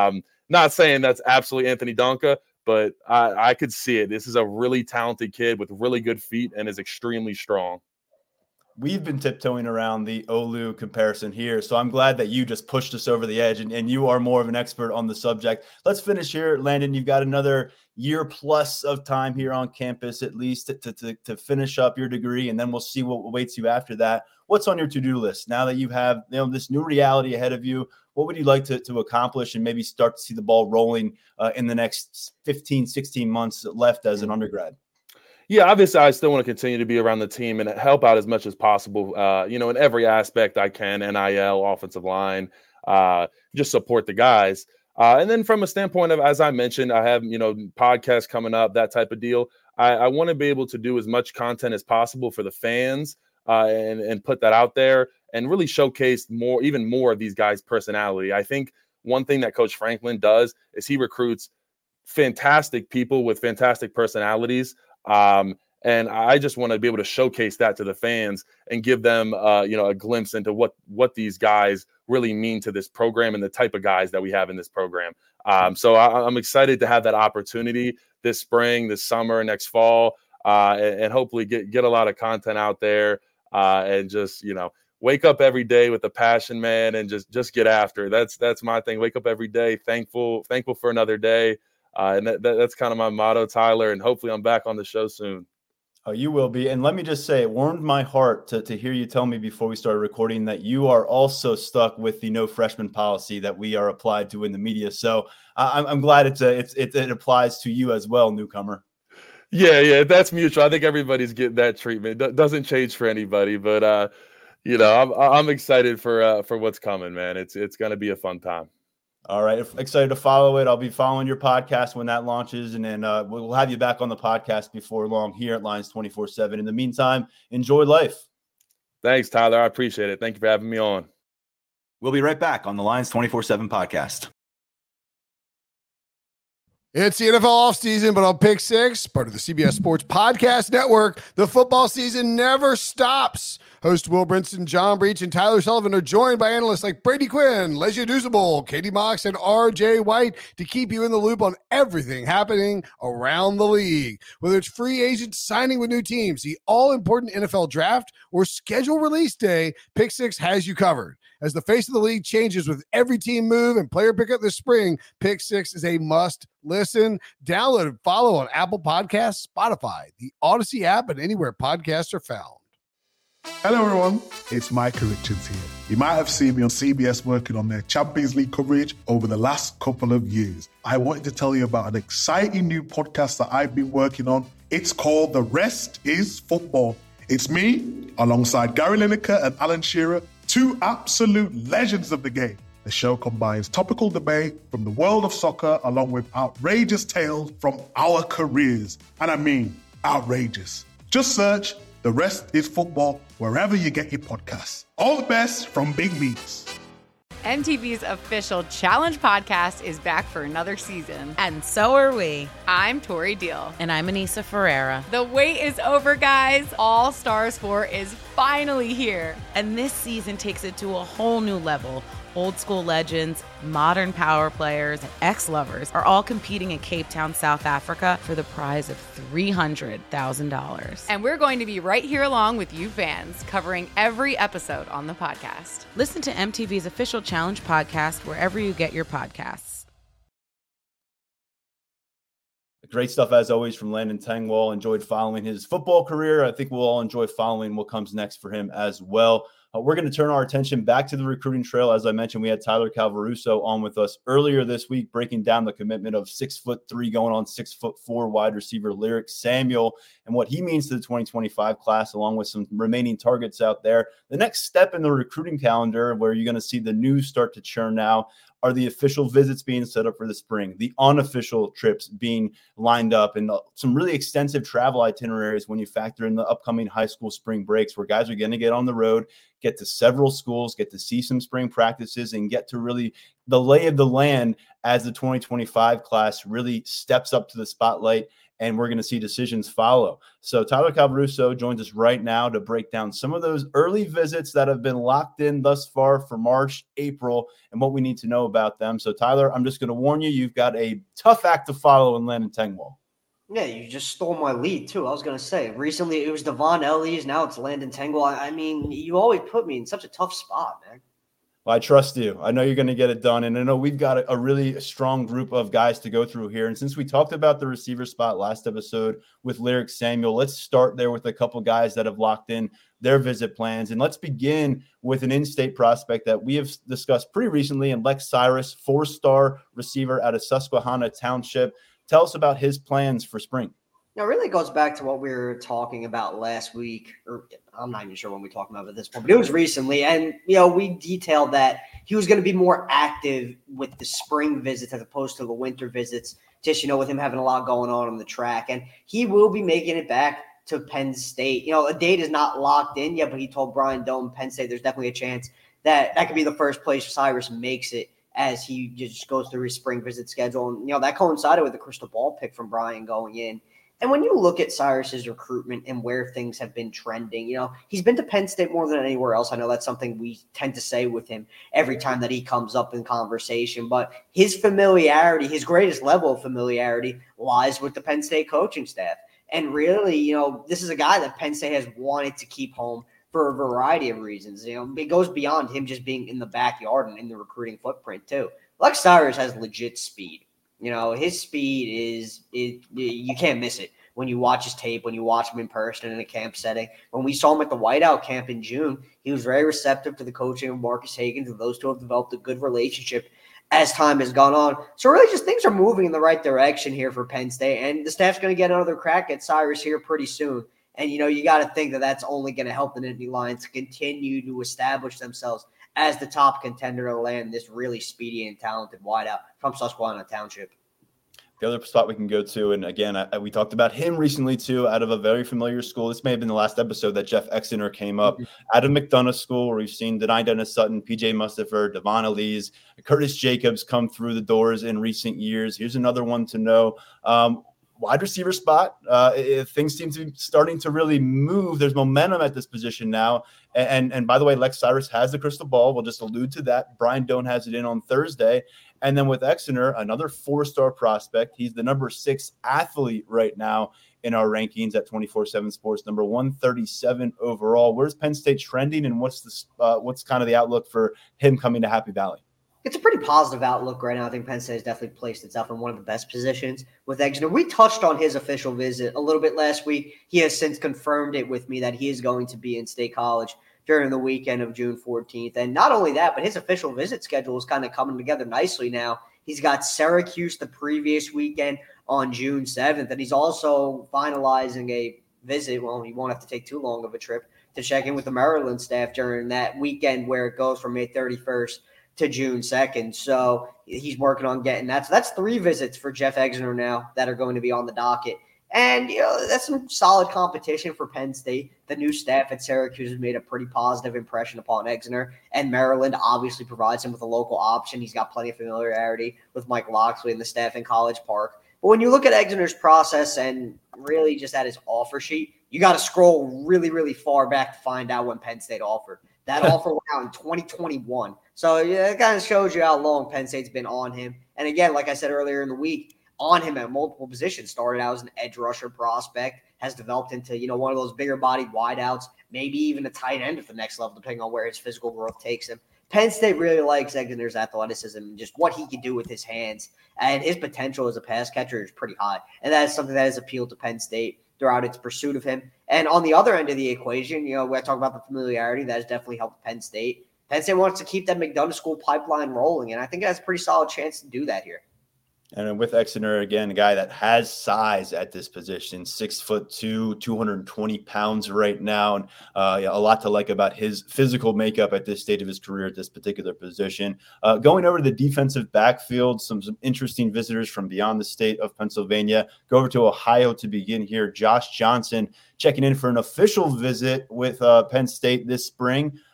[SPEAKER 13] not saying that's absolutely Anthony Donka, but I, I could see it. This is a really talented kid with really good feet and is extremely strong.
[SPEAKER 12] We've been tiptoeing around the Olu comparison here, so I'm glad that you just pushed us over the edge, and, and you are more of an expert on the subject. Let's finish here, Landon. You've got another year plus of time here on campus, at least to, to, to finish up your degree, and then we'll see what awaits you after that. What's on your to-do list now that you have you know this new reality ahead of you? What would you like to, to accomplish and maybe start to see the ball rolling uh, in the next fifteen, sixteen months left as an undergrad?
[SPEAKER 13] Yeah, obviously, I still want to continue to be around the team and help out as much as possible, uh, you know, in every aspect I can, N I L, offensive line, uh, just support the guys. Uh, and then from a standpoint of, as I mentioned, I have, you know, podcasts coming up, that type of deal. I, I want to be able to do as much content as possible for the fans uh, and, and put that out there and really showcase more, even more of these guys' personality. I think one thing that Coach Franklin does is he recruits fantastic people with fantastic personalities. Um, and I just want to be able to showcase that to the fans and give them, uh, you know, a glimpse into what, what these guys really mean to this program and the type of guys that we have in this program. Um, so I, I'm excited to have that opportunity this spring, this summer, next fall, uh, and, and hopefully get, get a lot of content out there, uh, and just, you know, wake up every day with a passion, man, and just, just get after it. That's, that's my thing. Wake up every day, thankful, thankful for another day. Uh, and that, that, that's kind of my motto, Tyler, and hopefully I'm back on the show soon.
[SPEAKER 12] Oh, you will be. And let me just say, it warmed my heart to, to hear you tell me before we started recording that you are also stuck with the no freshman policy that we are applied to in the media. So uh, I'm, I'm glad it's a, it's, it, it applies to you as well, newcomer.
[SPEAKER 13] Yeah, yeah, that's mutual. I think everybody's getting that treatment. It doesn't change for anybody, but, uh, you know, I'm, I'm excited for uh, for what's coming, man. It's, it's going to be a fun time.
[SPEAKER 12] All right. Excited to follow it. I'll be following your podcast when that launches, and then uh, we'll have you back on the podcast before long here at Lions twenty-four seven. In the meantime, enjoy life.
[SPEAKER 13] Thanks, Tyler. I appreciate it. Thank you for having me on.
[SPEAKER 12] We'll be right back on the Lions twenty-four seven podcast.
[SPEAKER 10] It's the N F L offseason, but on Pick Six, part of the C B S Sports Podcast Network, the football season never stops. Host Will Brinson, John Breach, and Tyler Sullivan are joined by analysts like Brady Quinn, Lesia Dusable, Katie Mox, and R J White to keep you in the loop on everything happening around the league. Whether it's free agents signing with new teams, the all-important N F L draft, or schedule release day, Pick Six has you covered. As the face of the league changes with every team move and player pickup this spring, Pick Six is a must listen. Download and follow on Apple Podcasts, Spotify, the Odyssey app, and anywhere podcasts are found.
[SPEAKER 14] Hello everyone, it's Micah Richards here. You might have seen me on C B S working on their Champions League coverage over the last couple of years. I wanted to tell you about an exciting new podcast that I've been working on. It's called The Rest is Football. It's me, alongside Gary Lineker and Alan Shearer, two absolute legends of the game. The show combines topical debate from the world of soccer along with outrageous tales from our careers. And I mean, outrageous. Just search The Rest is Football wherever you get your podcasts. All the best from Big Meats.
[SPEAKER 15] M T V's official Challenge podcast is back for another season.
[SPEAKER 16] And so are we.
[SPEAKER 15] I'm Tori Deal.
[SPEAKER 16] And I'm Anissa Ferreira.
[SPEAKER 15] The wait is over, guys. All Stars four is finally here.
[SPEAKER 16] And this season takes it to a whole new level. Old school legends, modern power players, and ex-lovers are all competing in Cape Town, South Africa for the prize of three hundred thousand dollars.
[SPEAKER 15] And we're going to be right here along with you fans, covering every episode on the podcast.
[SPEAKER 16] Listen to M T V's official Challenge podcast wherever you get your podcasts.
[SPEAKER 12] Great stuff, as always, from Landon Tengwall. Enjoyed following his football career. I think we'll all enjoy following what comes next for him as well. Uh, we're going to turn our attention back to the recruiting trail. As I mentioned, we had Tyler Calvaruso on with us earlier this week, breaking down the commitment of six foot three going on six foot four wide receiver Lyric Samuel and what he means to the twenty twenty-five class, along with some remaining targets out there. The next step in the recruiting calendar, where you're going to see the news start to churn now, are the official visits being set up for the spring, the unofficial trips being lined up, and some really extensive travel itineraries when you factor in the upcoming high school spring breaks, where guys are going to get on the road, get to several schools, get to see some spring practices, and get to really the lay of the land as the twenty twenty-five class really steps up to the spotlight, and we're going to see decisions follow. So Tyler Calvaruso joins us right now to break down some of those early visits that have been locked in thus far for March, April, and what we need to know about them. So Tyler, I'm just going to warn you, you've got a tough act to follow in Landon Tengwall.
[SPEAKER 17] Yeah, you just stole my lead, too. I was going to say, recently it was Devon Ellies, now it's Landon Tengwall. I mean, you always put me in such a tough spot, man.
[SPEAKER 12] Well, I trust you. I know you're going to get it done. And I know we've got a, a really strong group of guys to go through here. And since we talked about the receiver spot last episode with Lyric Samuel, let's start there with a couple guys that have locked in their visit plans. And let's begin with an in-state prospect that we have discussed pretty recently, and Lex Cyrus, four-star receiver out of Susquehanna Township. Tell us about his plans for spring.
[SPEAKER 17] Now, it really goes back to what we were talking about last week, or I'm not even sure when we talked about it at this point, but it was recently. And, you know, we detailed that he was going to be more active with the spring visits as opposed to the winter visits, just, you know, with him having a lot going on on the track. And he will be making it back to Penn State. You know, a date is not locked in yet, but he told Brian Doan, Penn State, there's definitely a chance that that could be the first place Cyrus makes it as he just goes through his spring visit schedule. And, you know, that coincided with the crystal ball pick from Brian going in. And when you look at Cyrus's recruitment and where things have been trending, you know, he's been to Penn State more than anywhere else. I know that's something we tend to say with him every time that he comes up in conversation, but his familiarity, his greatest level of familiarity lies with the Penn State coaching staff. And really, you know, this is a guy that Penn State has wanted to keep home for a variety of reasons. You know, it goes beyond him just being in the backyard and in the recruiting footprint too. Lex Cyrus has legit speed. You know, his speed is, it, you can't miss it when you watch his tape, when you watch him in person in a camp setting. When we saw him at the Whiteout camp in June, he was very receptive to the coaching of Marcus Hagans, and those two have developed a good relationship as time has gone on. So really just things are moving in the right direction here for Penn State, and the staff's going to get another crack at Cyrus here pretty soon. And, you know, you got to think that that's only going to help the Nittany Lions continue to establish themselves as the top contender to land this really speedy and talented wideout from Susquehanna Township.
[SPEAKER 12] The other spot we can go to, and again, I, we talked about him recently too, out of a very familiar school. This may have been the last episode that Jeff Exeter came up. Mm-hmm. Out of McDonough School, where we've seen Denai Dennis Sutton, P J Mustipher, Devon Elise, Curtis Jacobs come through the doors in recent years. Here's another one to know. Um, wide receiver spot. Uh, if things seem to be starting to really move, there's momentum at this position now. And, and, and by the way, Lex Cyrus has the crystal ball. We'll just allude to that. Brian Doan has it in on Thursday. And then with Exeter, another four-star prospect. He's the number six athlete right now in our rankings at twenty-four seven Sports, number one thirty-seven overall. Where's Penn State trending, and what's the uh, what's kind of the outlook for him coming to Happy Valley?
[SPEAKER 17] It's a pretty positive outlook right now. I think Penn State has definitely placed itself in one of the best positions with Exeter. We touched on his official visit a little bit last week. He has since confirmed it with me that he is going to be in State College during the weekend of June fourteenth. And not only that, but his official visit schedule is kind of coming together nicely now. He's got Syracuse the previous weekend on June seventh, and he's also finalizing a visit. Well, he won't have to take too long of a trip to check in with the Maryland staff during that weekend where it goes from May thirty-first to June second. So he's working on getting that. So that's three visits for Jeff Exeter now that are going to be on the docket. And, you know, that's some solid competition for Penn State. The new staff at Syracuse has made a pretty positive impression upon Exeter, and Maryland obviously provides him with a local option. He's got plenty of familiarity with Mike Loxley and the staff in College Park. But when you look at Exeter's process and really just at his offer sheet, you got to scroll really, really far back to find out when Penn State offered. That offer went out in twenty twenty-one. So yeah, it kind of shows you how long Penn State's been on him. And again, like I said earlier in the week, on him at multiple positions. Started out as an edge rusher prospect, has developed into, you know, one of those bigger bodied wideouts, maybe even a tight end at the next level, depending on where his physical growth takes him. Penn State really likes Exeter's athleticism and just what he can do with his hands. And his potential as a pass catcher is pretty high. And that is something that has appealed to Penn State throughout its pursuit of him. And on the other end of the equation, you know, we talk about the familiarity that has definitely helped Penn State. Penn State wants to keep that McDonough School pipeline rolling, and I think it has a pretty solid chance to do that here.
[SPEAKER 12] And with Exeter, again, a guy that has size at this position, six foot two, two hundred twenty pounds right now. And uh, yeah, a lot to like about his physical makeup at this stage of his career at this particular position. Uh, going over to the defensive backfield, some, some interesting visitors from beyond the state of Pennsylvania. Go over to Ohio to begin here. Josh Johnson checking in for an official visit with uh, Penn State this spring.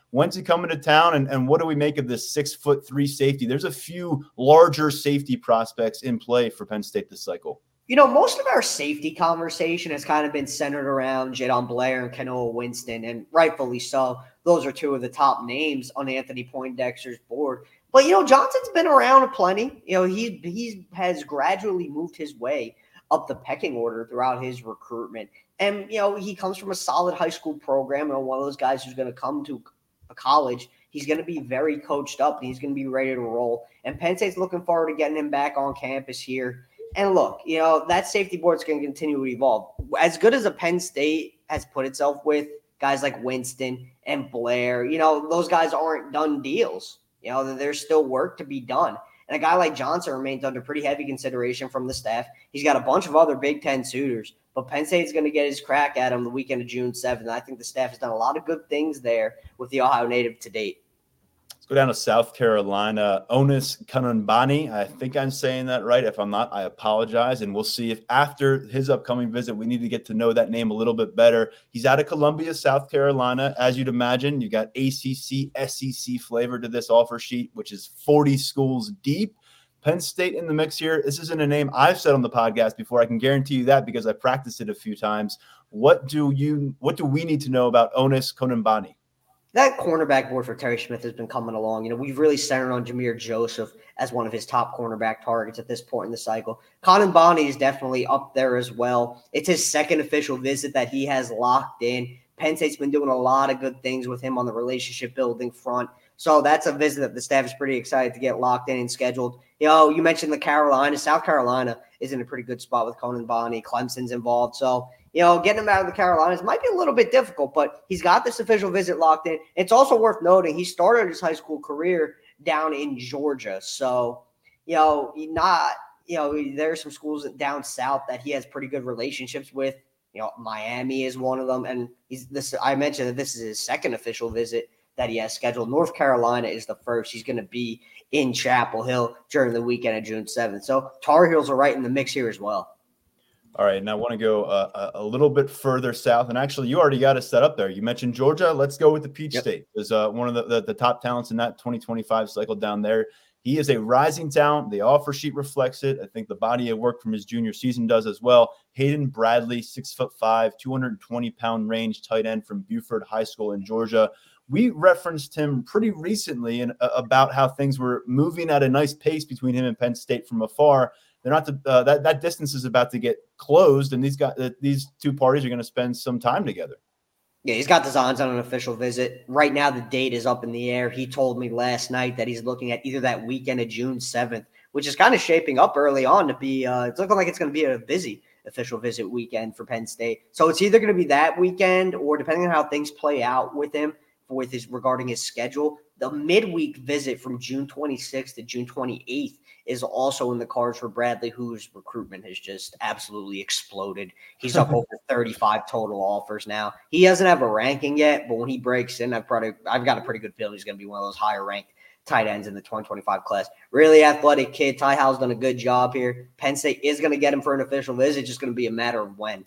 [SPEAKER 12] When's he coming to town, and, and what do we make of this six foot three safety? There's a few larger safety prospects in play for Penn State this cycle.
[SPEAKER 17] You know, most of our safety conversation has kind of been centered around Jadon Blair and Kanoa Winston, and rightfully so. Those are two of the top names on Anthony Poindexter's board. But, you know, Johnson's been around plenty. You know, he, he has gradually moved his way up the pecking order throughout his recruitment. And, you know, he comes from a solid high school program, and one of those guys who's going to come to a college. He's going to be very coached up, and he's going to be ready to roll. And Penn State's looking forward to getting him back on campus here. And look, you know, that safety board's going to continue to evolve. As good as a Penn State has put itself with guys like Winston and Blair, you know, those guys aren't done deals. You know, there's still work to be done. And a guy like Johnson remains under pretty heavy consideration from the staff. He's got a bunch of other Big Ten suitors, but Penn State's going to get his crack at him the weekend of June seventh. And I think the staff has done a lot of good things there with the Ohio native to date.
[SPEAKER 12] Go down to South Carolina. Onis Kanunbani. I think I'm saying that right. If I'm not, I apologize. And we'll see if after his upcoming visit, we need to get to know that name a little bit better. He's out of Columbia, South Carolina. As you'd imagine, you got A C C, S E C flavor to this offer sheet, which is forty schools deep. Penn State in the mix here. This isn't a name I've said on the podcast before. I can guarantee you that because I practiced it a few times. What do you? What do we need to know about Onis Kanunbani?
[SPEAKER 17] That cornerback board for Terry Smith has been coming along. You know, we've really centered on Jameer Joseph as one of his top cornerback targets at this point in the cycle. Kanunbani is definitely up there as well. It's his second official visit that he has locked in. Penn State's been doing a lot of good things with him on the relationship building front. So that's a visit that the staff is pretty excited to get locked in and scheduled. You know, you mentioned the Carolina. South Carolina is in a pretty good spot with Kanunbani. Clemson's involved. So, you know, getting him out of the Carolinas might be a little bit difficult, but he's got this official visit locked in. It's also worth noting he started his high school career down in Georgia. So, you know, not, you know, there are some schools down south that he has pretty good relationships with. You know, Miami is one of them. And he's this, I mentioned that this is his second official visit that he has scheduled. North Carolina is the first. He's going to be in Chapel Hill during the weekend of June seventh. So Tar Heels are right in the mix here as well.
[SPEAKER 12] All right, and I want to go uh, a little bit further south. And actually, you already got us set up there. You mentioned Georgia. Let's go with the Peach yep. State. There's uh, one of the, the, the top talents in that twenty twenty-five cycle down there. He is a rising talent. The offer sheet reflects it. I think the body of work from his junior season does as well. Hayden Bradley, six foot five, two hundred twenty pound range tight end from Buford High School in Georgia. We referenced him pretty recently and uh, about how things were moving at a nice pace between him and Penn State from afar. They're not the, uh, that that distance is about to get closed, and these got uh, these two parties are going to spend some time together.
[SPEAKER 17] Yeah, he's got designs on an official visit. Right now, the date is up in the air. He told me last night that he's looking at either that weekend of June seventh, which is kind of shaping up early on to be. Uh, it's looking like it's going to be a busy official visit weekend for Penn State. So it's either going to be that weekend, or depending on how things play out with him, with his regarding his schedule, the midweek visit from June twenty-sixth to June twenty-eighth is also in the cards for Bradley, whose recruitment has just absolutely exploded. He's up over thirty-five total offers now. He doesn't have a ranking yet, but when he breaks in, I've probably I've got a pretty good feeling he's going to be one of those higher ranked tight ends in the twenty twenty-five class. Really athletic kid. Ty Howell's done a good job here. Penn State is going to get him for an official visit. It's just going to be a matter of when.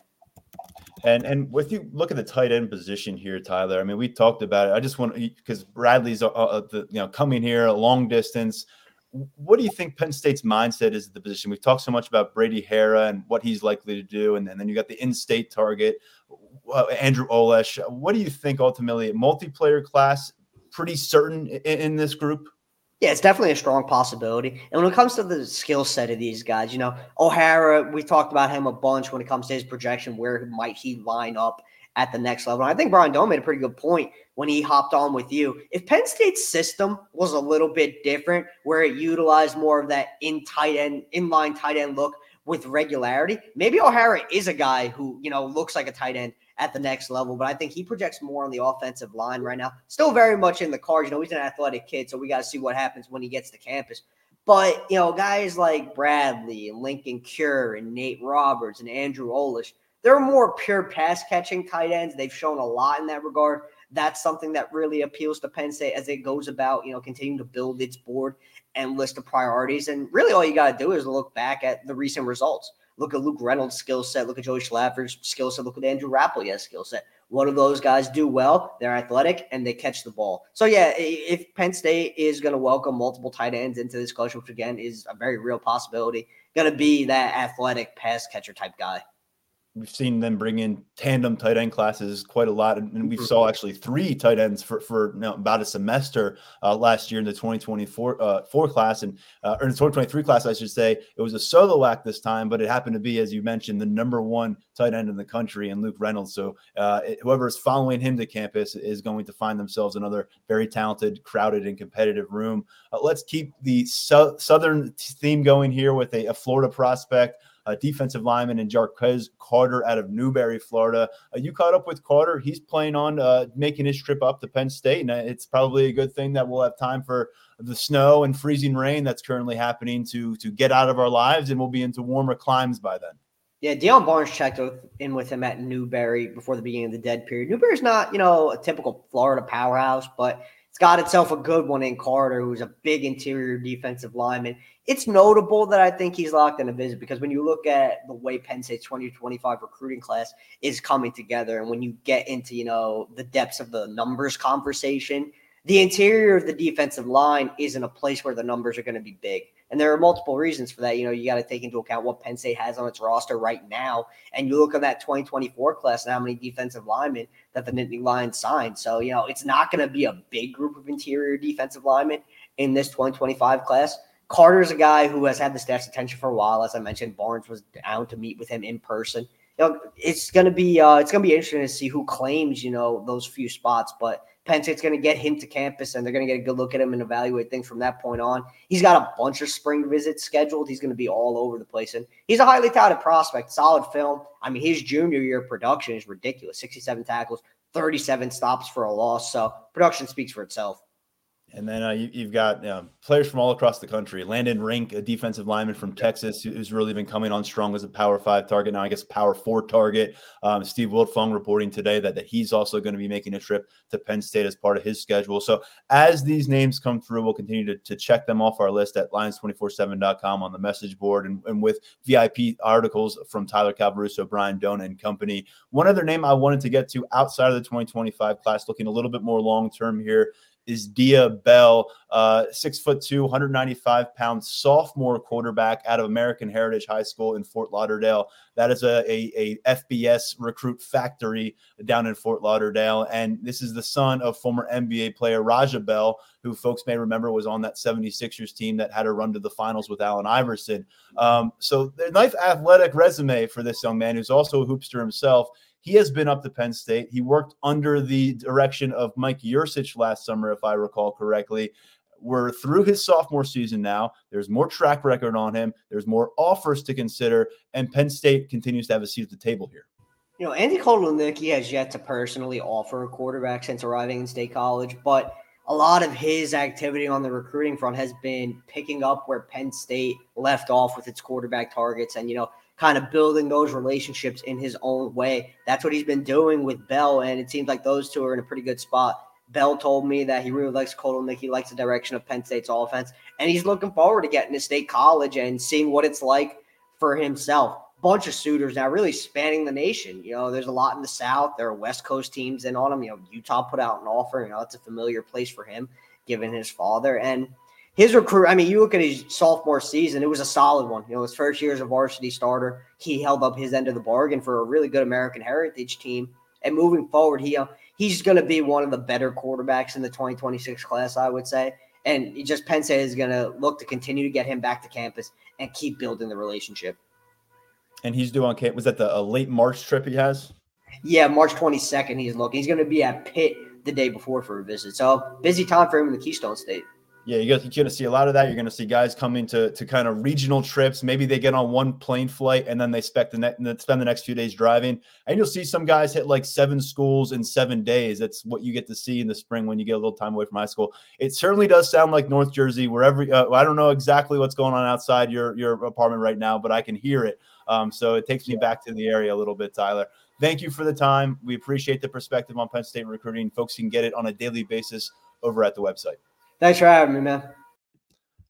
[SPEAKER 12] And and with you look at the tight end position here, Tyler. I mean, we talked about it. I just want because Bradley's uh, uh, the, you know coming here a long distance. What do you think Penn State's mindset is at the position? We've talked so much about Brady Hara and what he's likely to do, and, and then you got the in-state target, uh, Andrew Olesh. What do you think ultimately? A multiplayer class, pretty certain in, in this group?
[SPEAKER 17] Yeah, it's definitely a strong possibility. And when it comes to the skill set of these guys, you know, O'Hara, we talked about him a bunch when it comes to his projection, where might he line up at the next level. And I think Brian Doe made a pretty good point when he hopped on with you. If Penn State's system was a little bit different, where it utilized more of that in tight end, inline tight end look with regularity, maybe O'Hara is a guy who, you know, looks like a tight end at the next level, but I think he projects more on the offensive line right now. Still very much in the cards. You know, he's an athletic kid, so we got to see what happens when he gets to campus. But, you know, guys like Bradley and Lincoln Cure and Nate Roberts and Andrew Olesh, they're more pure pass-catching tight ends. They've shown a lot in that regard. That's something that really appeals to Penn State as it goes about, you know, continuing to build its board and list of priorities. And really all you got to do is look back at the recent results. Look at Luke Reynolds' skill set. Look at Joey Schlaffer's skill set. Look at Andrew Rappley's skill set. what do those guys do well? They're athletic and they catch the ball. So, yeah, if Penn State is going to welcome multiple tight ends into this class, which, again, is a very real possibility, going to be that athletic pass catcher type guy.
[SPEAKER 12] We've seen them bring in tandem tight end classes quite a lot, and we saw actually three tight ends for for you know, about a semester uh, last year in the twenty twenty-four uh, four class, and uh, or in the twenty twenty-three class, I should say. It was a solo act this time, but it happened to be, as you mentioned, the number one tight end in the country, and Luke Reynolds. So uh, it, whoever is following him to campus is going to find themselves another very talented, crowded, and competitive room. Uh, let's keep the so- southern theme going here with a, a Florida prospect. Uh, defensive lineman and Jarquez Carter out of Newberry, Florida. Uh, you caught up with Carter. He's planning on uh, making his trip up to Penn State, and it's probably a good thing that we'll have time for the snow and freezing rain that's currently happening to to get out of our lives, and we'll be into warmer climes by then.
[SPEAKER 17] Yeah, Deion Barnes checked in with him at Newberry before the beginning of the dead period. Newberry's not, you know, a typical Florida powerhouse, but it's got itself a good one in Carter, who's a big interior defensive lineman. It's notable that I think he's locked in a visit because when you look at the way Penn State's twenty twenty-five recruiting class is coming together, and when you get into, you know, the depths of the numbers conversation, the interior of the defensive line isn't a place where the numbers are going to be big. And there are multiple reasons for that. You know, you got to take into account what Penn State has on its roster right now. And you look at that twenty twenty-four class and how many defensive linemen that the Nittany Lions signed. So, you know, it's not going to be a big group of interior defensive linemen in this twenty twenty-five class. Carter's a guy who has had the staff's attention for a while. As I mentioned, Barnes was down to meet with him in person. You know, it's going to be uh, it's going to be interesting to see who claims, you know, those few spots. But Penn State's going to get him to campus, and they're going to get a good look at him and evaluate things from that point on. He's got a bunch of spring visits scheduled. He's going to be all over the place. And he's a highly touted prospect, solid film. I mean, his junior year production is ridiculous. sixty-seven tackles, thirty-seven stops for a loss. So production speaks for itself.
[SPEAKER 12] And then uh, you, you've got you know, players from all across the country. Landon Rink, a defensive lineman from Texas, who's really been coming on strong as a Power Five target. Now, I guess Power Four target. Um, Steve Wiltfong reporting today that, that he's also going to be making a trip to Penn State as part of his schedule. So as these names come through, we'll continue to, to check them off our list at lions two forty-seven dot com on the message board, and, and with V I P articles from Tyler Calvaruso, Brian Dona, and company. One other name I wanted to get to outside of the twenty twenty-five class, looking a little bit more long-term here, is Dia Bell, uh, six foot two, one hundred ninety-five pounds, sophomore quarterback out of American Heritage High School in Fort Lauderdale. That is a, a, a F B S recruit factory down in Fort Lauderdale. And this is the son of former N B A player Raja Bell, who folks may remember was on that seventy-sixers team that had a run to the finals with Allen Iverson. Um, so a nice athletic resume for this young man, who's also a hoopster himself. He has been up to Penn State. He worked under the direction of Mike Yursich last summer, if I recall correctly. We're through his sophomore season now. There's more track record on him. There's more offers to consider, and Penn State continues to have a seat at the table here.
[SPEAKER 17] You know, Andy Kotelnicki has yet to personally offer a quarterback since arriving in State College, but a lot of his activity on the recruiting front has been picking up where Penn State left off with its quarterback targets and, you know, kind of building those relationships in his own way. That's what he's been doing with Bell, and it seems like those two are in a pretty good spot. Bell told me that he really likes Kotelnicki, he likes the direction of Penn State's offense, and he's looking forward to getting to State College and seeing what it's like for himself. Bunch of suitors now really spanning the nation. You know, there's a lot in the South. There are West Coast teams in on him. You know, Utah put out an offer. You know, it's a familiar place for him, given his father. And his recruit, I mean, you look at his sophomore season, it was a solid one. You know, his first year as a varsity starter, he held up his end of the bargain for a really good American Heritage team. And moving forward, he uh, he's going to be one of the better quarterbacks in the twenty twenty-six class, I would say. And it just Penn State is going to look to continue to get him back to campus and keep building the relationship.
[SPEAKER 12] And he's due on campus. Was that the a late March trip he has?
[SPEAKER 17] Yeah, March twenty-second he's looking. He's going to be at Pitt the day before for a visit. So busy time for him in the Keystone State.
[SPEAKER 12] Yeah, you're going to see a lot of that. You're going to see guys coming to to kind of regional trips. Maybe they get on one plane flight and then they spend the, ne- spend the next few days driving. And you'll see some guys hit like seven schools in seven days. That's what you get to see in the spring when you get a little time away from high school. It certainly does sound like North Jersey, where every uh, I don't know exactly what's going on outside your, your apartment right now, but I can hear it. Um, so it takes me back to the area a little bit, Tyler. Thank you for the time. We appreciate the perspective on Penn State recruiting. Folks can get it on a daily basis over at the website.
[SPEAKER 17] Thanks for having me, man.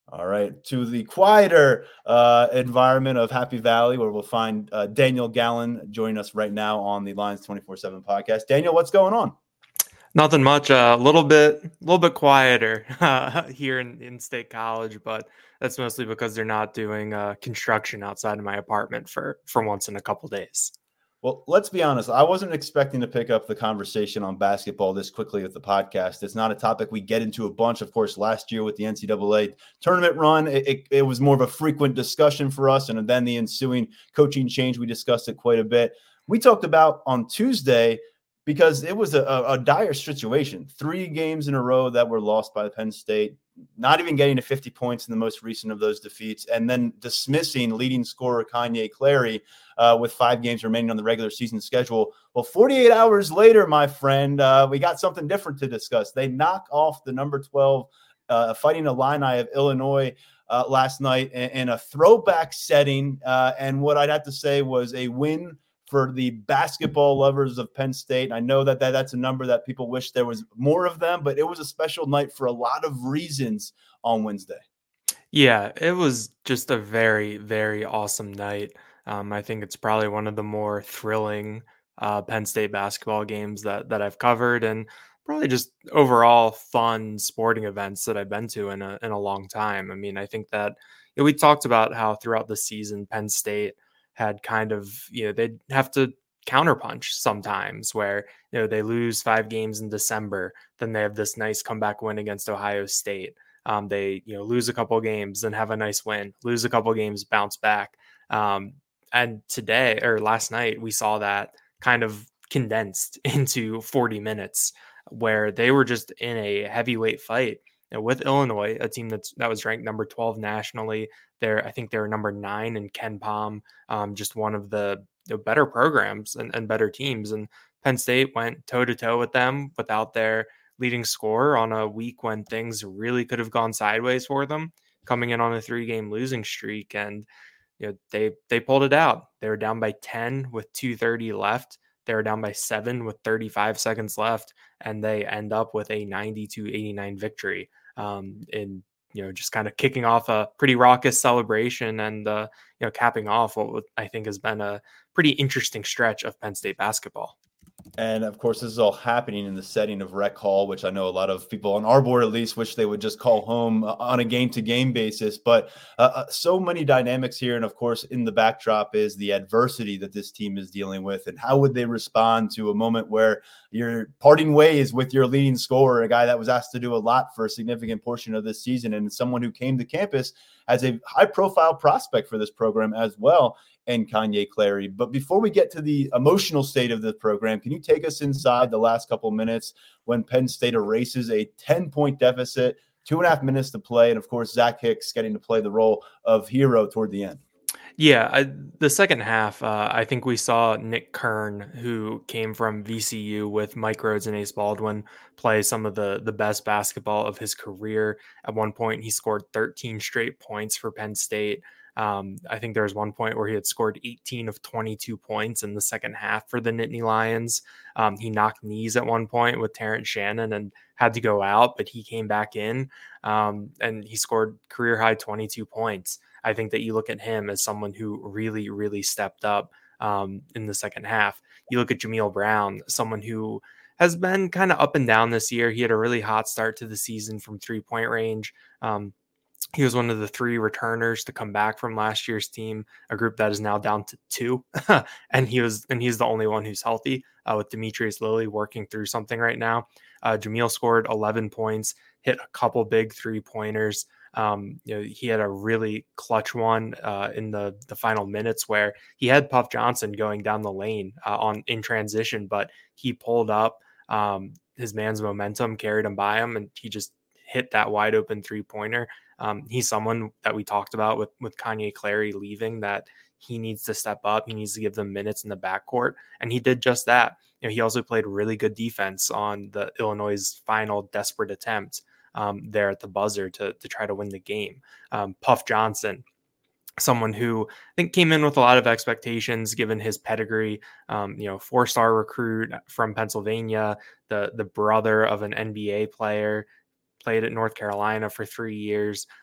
[SPEAKER 12] All right, to the quieter uh, environment of Happy Valley, where we'll find uh, Daniel Gallen joining us right now on the Lions twenty-four seven podcast. Daniel, what's going on?
[SPEAKER 18] Nothing much. A uh, little bit, a little bit quieter uh, here in, in State College, but that's mostly because they're not doing uh, construction outside of my apartment for for once in a couple days.
[SPEAKER 12] Well, let's be honest. I wasn't expecting to pick up the conversation on basketball this quickly with the podcast. It's not a topic we get into a bunch. Of course, last year with the N C double A tournament run, it, it, it was more of a frequent discussion for us. And then the ensuing coaching change, we discussed it quite a bit. We talked about on Tuesday because it was a, a, a dire situation. Three games in a row that were lost by Penn State, not even getting to fifty points in the most recent of those defeats, and then dismissing leading scorer Kanye Clary uh, with five games remaining on the regular season schedule. Well, forty-eight hours later, my friend, uh, we got something different to discuss. They knock off the number twelve uh, Fighting Illini of Illinois uh, last night in, in a throwback setting, uh, and what I'd have to say was a win for the basketball lovers of Penn State. I know that, that that's a number that people wish there was more of them, but it was a special night for a lot of reasons on Wednesday.
[SPEAKER 18] Yeah, it was just a very, very awesome night. Um, I think it's probably one of the more thrilling uh, Penn State basketball games that that I've covered, and probably just overall fun sporting events that I've been to in a in a long time. I mean, I think that you know, we talked about how throughout the season Penn State had kind of, you know, they'd have to counterpunch sometimes where, you know, they lose five games in December, then they have this nice comeback win against Ohio State. Um, they, you know, lose a couple games, then have a nice win, lose a couple games, bounce back. Um, and today or last night, we saw that kind of condensed into forty minutes where they were just in a heavyweight fight with Illinois, a team that's that was ranked number twelve nationally. They're, I think they were number nine in Ken Pom, um, just one of the, the better programs and, and better teams. And Penn State went toe to toe with them without their leading scorer on a week when things really could have gone sideways for them, coming in on a three game losing streak. And you know, they they pulled it out. They were down by ten with two thirty left. They were down by seven with thirty-five seconds left, and they end up with a ninety-two eighty-nine victory. Um, in you know, just kind of kicking off a pretty raucous celebration and uh, you know, capping off what I think has been a pretty interesting stretch of Penn State basketball.
[SPEAKER 12] And of course, this is all happening in the setting of Rec Hall, which I know a lot of people on our board, at least, wish they would just call home on a game-to-game basis. But uh, so many dynamics here. And of course, in the backdrop is the adversity that this team is dealing with. And how would they respond to a moment where you're parting ways with your leading scorer, a guy that was asked to do a lot for a significant portion of this season, and someone who came to campus as a high-profile prospect for this program as well, and Kanye Clary. But before we get to the emotional state of the program, can you take us inside the last couple minutes when Penn State erases a ten-point deficit, two and a half minutes to play, and of course, Zach Hicks getting to play the role of hero toward the end?
[SPEAKER 18] Yeah, I, the second half, uh, I think we saw Nick Kern, who came from V C U with Mike Rhodes and Ace Baldwin, play some of the, the best basketball of his career. At one point, he scored thirteen straight points for Penn State. Um, I think there was one point where he had scored eighteen of twenty-two points in the second half for the Nittany Lions. Um, he knocked knees at one point with Terrence Shannon and had to go out, but he came back in um, and he scored career high twenty-two points. I think that you look at him as someone who really, really stepped up um, in the second half. You look at Jameel Brown, someone who has been kind of up and down this year. He had a really hot start to the season from three-point range. Um, He was one of the three returners to come back from last year's team, a group that is now down to two. and he was, and he's the only one who's healthy uh, with Demetrius Lilly working through something right now. Uh, Jameel scored eleven points, hit a couple big three pointers. Um, you know, he had a really clutch one uh, in the, the final minutes where he had Puff Johnson going down the lane uh, on in transition, but he pulled up. Um, his man's momentum carried him by him, and he just hit that wide open three pointer. Um, he's someone that we talked about with, with Kanye Clary leaving, that he needs to step up. He needs to give them minutes in the backcourt. And he did just that. You know, he also played really good defense on the Illinois' final desperate attempt um, there at the buzzer to, to try to win the game. Um, Puff Johnson, someone who I think came in with a lot of expectations given his pedigree, um, you know, four-star recruit from Pennsylvania, the, the brother of an N B A player, played at North Carolina for three years.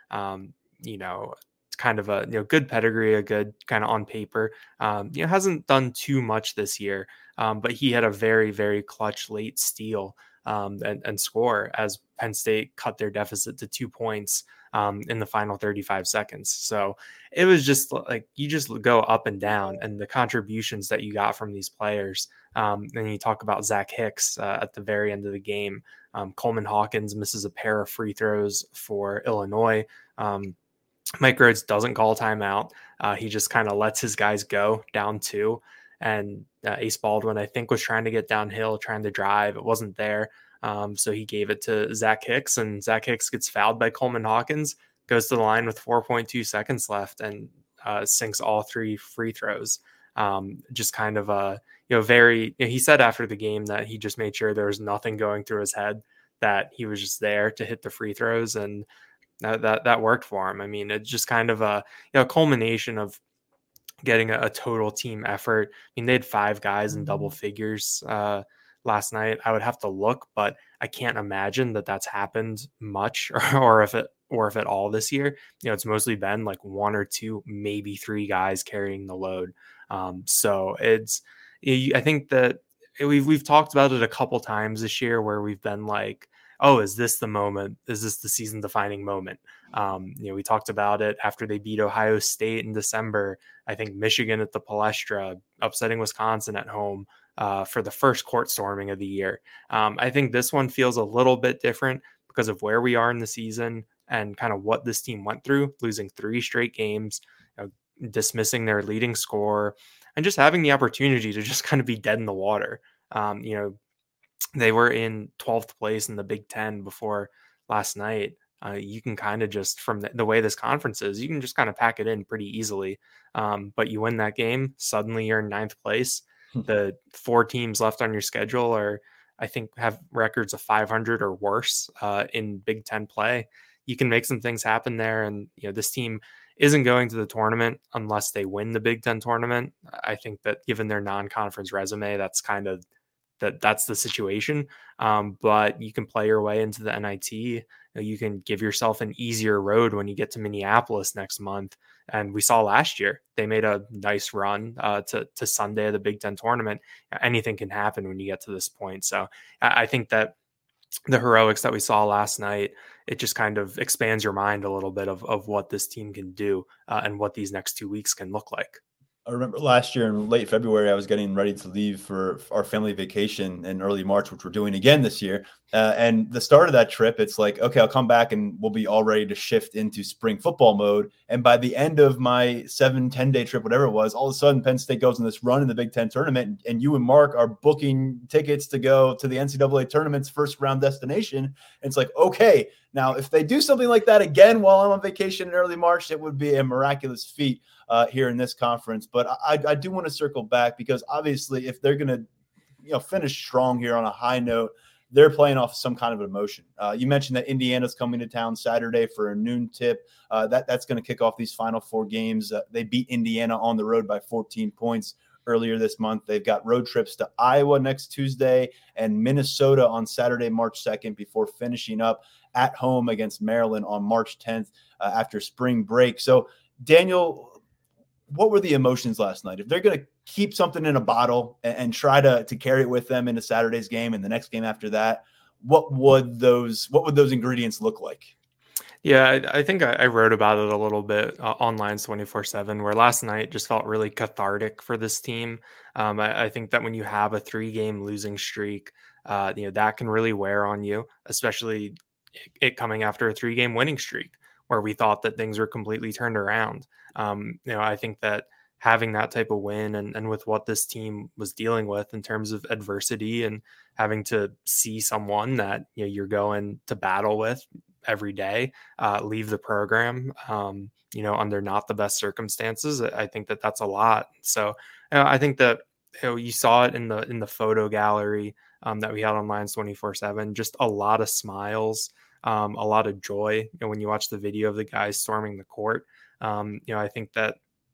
[SPEAKER 18] Um, you know, it's kind of a you know good pedigree, a good kind of on paper. Um, you know, hasn't done too much this year, um, but he had a very very clutch late steal um, and, and score as Penn State cut their deficit to two points um, in the final thirty-five seconds. So it was just like you just go up and down, and the contributions that you got from these players. Um, and you talk about Zach Hicks uh, at the very end of the game. Um, Coleman Hawkins misses a pair of free throws for Illinois. Um, Mike Rhodes doesn't call timeout. Uh, he just kind of lets his guys go down two. And uh, Ace Baldwin, I think, was trying to get downhill, trying to drive. It wasn't there. Um, so he gave it to Zach Hicks, and Zach Hicks gets fouled by Coleman Hawkins, goes to the line with four point two seconds left, and uh, sinks all three free throws. Um, just kind of a, you know, very, you know, he said after the game that he just made sure there was nothing going through his head, that he was just there to hit the free throws, and that, that, that worked for him. I mean, it's just kind of a, you know, culmination of getting a, a total team effort. I mean, they had five guys in double figures uh, last night. I would have to look, but I can't imagine that that's happened much or, or if it, or if at all this year. You know, it's mostly been like one or two, maybe three guys carrying the load. Um, so it's, I think that we've, we've talked about it a couple times this year where we've been like, oh, is this the moment? Is this the season defining moment? Um, you know, we talked about it after they beat Ohio State in December. I think Michigan at the Palestra, upsetting Wisconsin at home uh, for the first court storming of the year. Um, I think this one feels a little bit different because of where we are in the season and kind of what this team went through, losing three straight games, you know, dismissing their leading scorer, and just having the opportunity to just kind of be dead in the water. Um, you know, they were in twelfth place in the Big Ten before last night. Uh, you can kind of just, from the, the way this conference is, you can just kind of pack it in pretty easily. Um, but you win that game, suddenly you're in ninth place. The four teams left on your schedule are, I think, have records of five hundred or worse uh, in Big Ten play. You can make some things happen there. And, you know, this team isn't going to the tournament unless they win the Big Ten tournament. I think that given their non-conference resume, that's kind of that that's the situation. Um, but you can play your way into the N I T. You can give yourself an easier road when you get to Minneapolis next month. And we saw last year, they made a nice run uh, to, to Sunday of the Big Ten tournament. Anything can happen when you get to this point. So I, I think that the heroics that we saw last night, it just kind of expands your mind a little bit of, of what this team can do uh, and what these next two weeks can look like.
[SPEAKER 12] I remember last year in late February, I was getting ready to leave for our family vacation in early March, which we're doing again this year. Uh, and the start of that trip, it's like, okay, I'll come back and we'll be all ready to shift into spring football mode. And by the end of my seven, ten day trip, whatever it was, all of a sudden Penn State goes on this run in the Big Ten tournament. And you and Mark are booking tickets to go to the N C double A tournament's first round destination. And it's like, okay, now if they do something like that again while I'm on vacation in early March, it would be a miraculous feat uh, here in this conference. But I, I do want to circle back because obviously if they're going to, you know, finish strong here on a high note, they're playing off some kind of emotion. Uh, you mentioned that Indiana's coming to town Saturday for a noon tip. Uh, that that's going to kick off these final four games. Uh, they beat Indiana on the road by fourteen points earlier this month. They've got road trips to Iowa next Tuesday and Minnesota on Saturday, March second, before finishing up at home against Maryland on March tenth uh, after spring break. So, Daniel, what were the emotions last night? If they're going to keep something in a bottle and, and try to, to carry it with them into Saturday's game and the next game after that, what would those what would those ingredients look like?
[SPEAKER 18] Yeah, I, I think I, I wrote about it a little bit uh, on Lines twenty-four seven, where last night just felt really cathartic for this team. Um, I, I think that when you have a three-game losing streak, uh, you know, that can really wear on you, especially it coming after a three-game winning streak, where we thought that things were completely turned around. Um, you know, I think that having that type of win and, and with what this team was dealing with in terms of adversity and having to see someone that, you know, you're going to battle with every day, uh, leave the program, um, you know, under not the best circumstances. I think that that's a lot. So you know, I think that, you know, you saw it in the, in the photo gallery um, that we had on Lines twenty-four seven, just a lot of smiles, um, a lot of joy. You know, when you watch the video of the guys storming the court, um, you know, I think that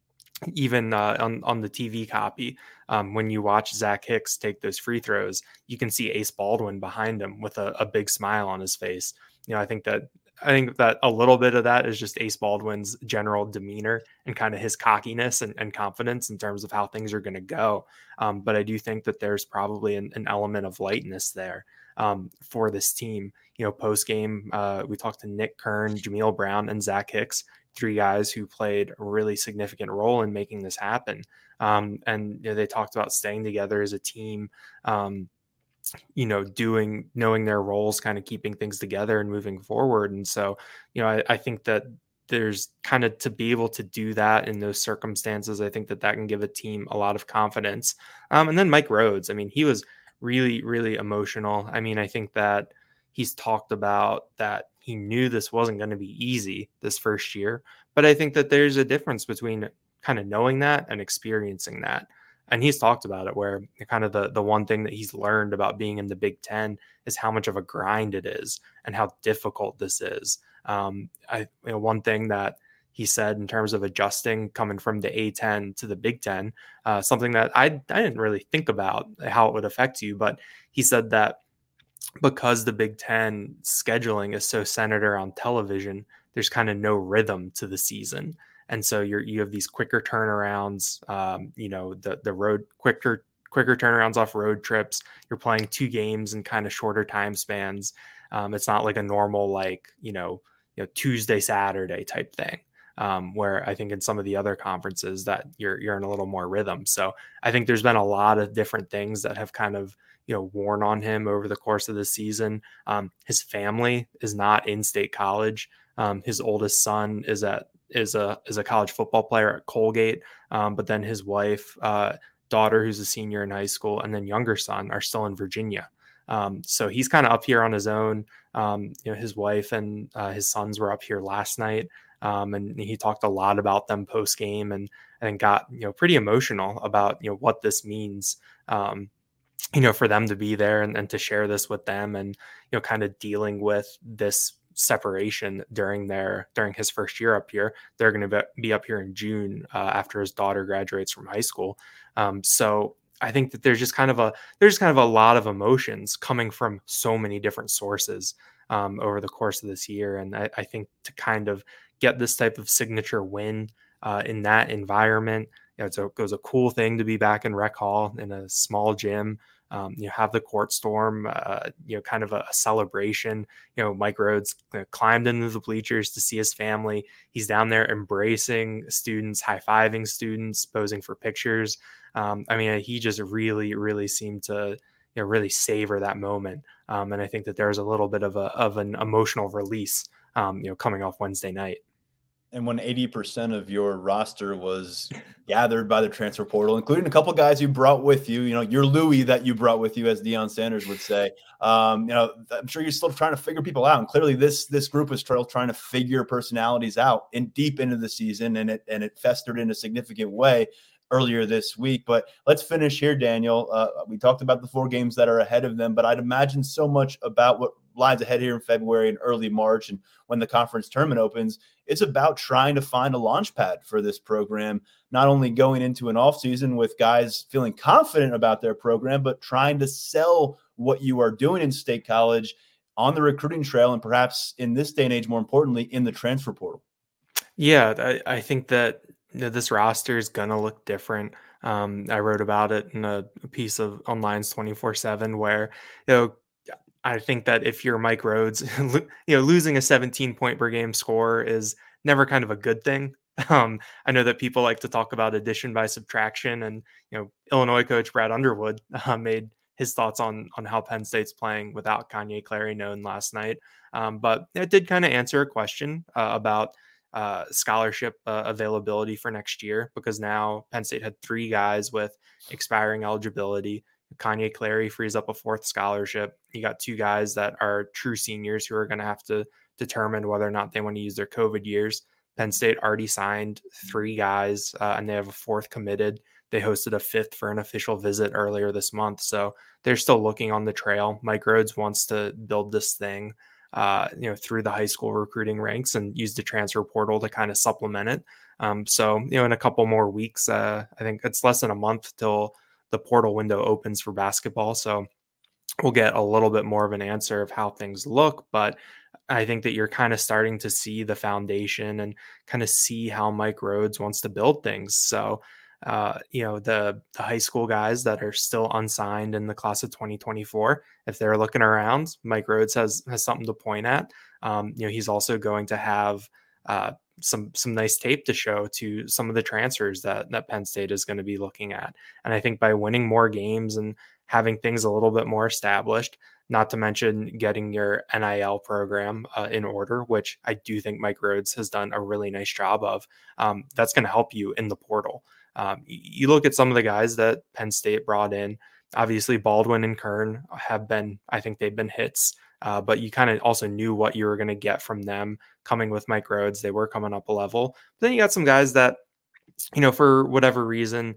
[SPEAKER 18] even uh, on, on the T V copy, um, when you watch Zach Hicks take those free throws, you can see Ace Baldwin behind him with a, a big smile on his face. You know, I think that I think that a little bit of that is just Ace Baldwin's general demeanor and kind of his cockiness and, and confidence in terms of how things are going to go. Um, but I do think that there's probably an, an element of lightness there um, for this team. You know, post game, uh, we talked to Nick Kern, Jameel Brown, and Zach Hicks, three guys who played a really significant role in making this happen. Um, and you know, they talked about staying together as a team. Um, you know, doing, knowing their roles, kind of keeping things together and moving forward. And so, you know, I, I think that there's kind of to be able to do that in those circumstances. I think that that can give a team a lot of confidence. Um, and then Mike Rhodes, I mean, he was really, really emotional. I mean, I think that he's talked about that he knew this wasn't going to be easy this first year, but I think that there's a difference between kind of knowing that and experiencing that. And he's talked about it where kind of the, the one thing that he's learned about being in the Big Ten is how much of a grind it is and how difficult this is. Um, I, you know, one thing that he said in terms of adjusting coming from the A ten to the Big Ten, uh, something that I, I didn't really think about how it would affect you, but he said that because the Big Ten scheduling is so centered around television, there's kind of no rhythm to the season. And so you're, you have these quicker turnarounds, um, you know, the, the road quicker, quicker turnarounds off road trips. You're playing two games in kind of shorter time spans. Um, it's not like a normal, like, you know, you know, Tuesday, Saturday type thing. Um, where I think in some of the other conferences that you're, you're in a little more rhythm. So I think there's been a lot of different things that have kind of, you know, worn on him over the course of the season. Um, his family is not in State College. Um, his oldest son is at, is a is a college football player at Colgate, um, but then his wife, uh, daughter, who's a senior in high school, and then younger son are still in Virginia. Um, so he's kind of up here on his own. Um, you know, his wife and uh, his sons were up here last night, um, and he talked a lot about them post game, and and got you know pretty emotional about you know what this means. Um, you know, for them to be there and, and to share this with them, and you know, kind of dealing with this separation during their during his first year up here. They're going to be up here in June uh, after his daughter graduates from high school. Um, so I think that there's just kind of a there's kind of a lot of emotions coming from so many different sources um, over the course of this year. And I, I think to kind of get this type of signature win uh, in that environment, you know, it's a, it was a cool thing to be back in Rec Hall in a small gym. Um, you know, have the court storm, uh, you know, kind of a, a celebration. You know, Mike Rhodes you know, climbed into the bleachers to see his family. He's down there embracing students, high-fiving students, posing for pictures. Um, I mean, he just really, really seemed to, you know, really savor that moment. Um, and I think that there's a little bit of a of an emotional release, um, you know, coming off Wednesday night.
[SPEAKER 12] And when eighty percent of your roster was gathered by the transfer portal, including a couple guys you brought with you, you know, your Louis that you brought with you, as Deion Sanders would say, um, you know, I'm sure you're still trying to figure people out. And clearly this, this group was still trying to figure personalities out in deep into the season, and it, and it festered in a significant way earlier this week. But let's finish here, Daniel. Uh, we talked about the four games that are ahead of them, but I'd imagine so much about what lies ahead here in February and early March, and when the conference tournament opens, it's about trying to find a launch pad for this program, not only going into an offseason with guys feeling confident about their program, but trying to sell what you are doing in State College on the recruiting trail, and perhaps in this day and age, more importantly, in the transfer portal.
[SPEAKER 18] Yeah, I, I think that you know, this roster is going to look different. Um, I wrote about it in a piece of on Lions twenty-four seven where, you know, I think that if you're Mike Rhodes, you know, losing a seventeen point per game score is never kind of a good thing. Um, I know that people like to talk about addition by subtraction, and, you know, Illinois coach Brad Underwood uh, made his thoughts on, on how Penn State's playing without Kanye Clary known last night. Um, but it did kind of answer a question uh, about uh, scholarship uh, availability for next year, because now Penn State had three guys with expiring eligibility. Kanye Clary frees up a fourth scholarship. You got two guys that are true seniors who are going to have to determine whether or not they want to use their COVID years. Penn State already signed three guys, uh, and they have a fourth committed. They hosted a fifth for an official visit earlier this month. So they're still looking on the trail. Mike Rhodes wants to build this thing, uh, you know, through the high school recruiting ranks and use the transfer portal to kind of supplement it. Um, so, you know, in a couple more weeks, uh, I think it's less than a month till the portal window opens for basketball. So we'll get a little bit more of an answer of how things look. But I think that you're kind of starting to see the foundation and kind of see how Mike Rhoades wants to build things. So, uh, you know, the, the high school guys that are still unsigned in the class of twenty twenty-four, if they're looking around, Mike Rhoades has, has something to point at. Um, you know, he's also going to have uh, some, some nice tape to show to some of the transfers that, that Penn State is going to be looking at. And I think by winning more games and having things a little bit more established, not to mention getting your N I L program uh, in order, which I do think Mike Rhoades has done a really nice job of. Um, that's going to help you in the portal. Um, you look at some of the guys that Penn State brought in. Obviously, Baldwin and Kern have been, I think they've been hits, uh, but you kind of also knew what you were going to get from them coming with Mike Rhoades. They were coming up a level. But then you got some guys that, you know, for whatever reason,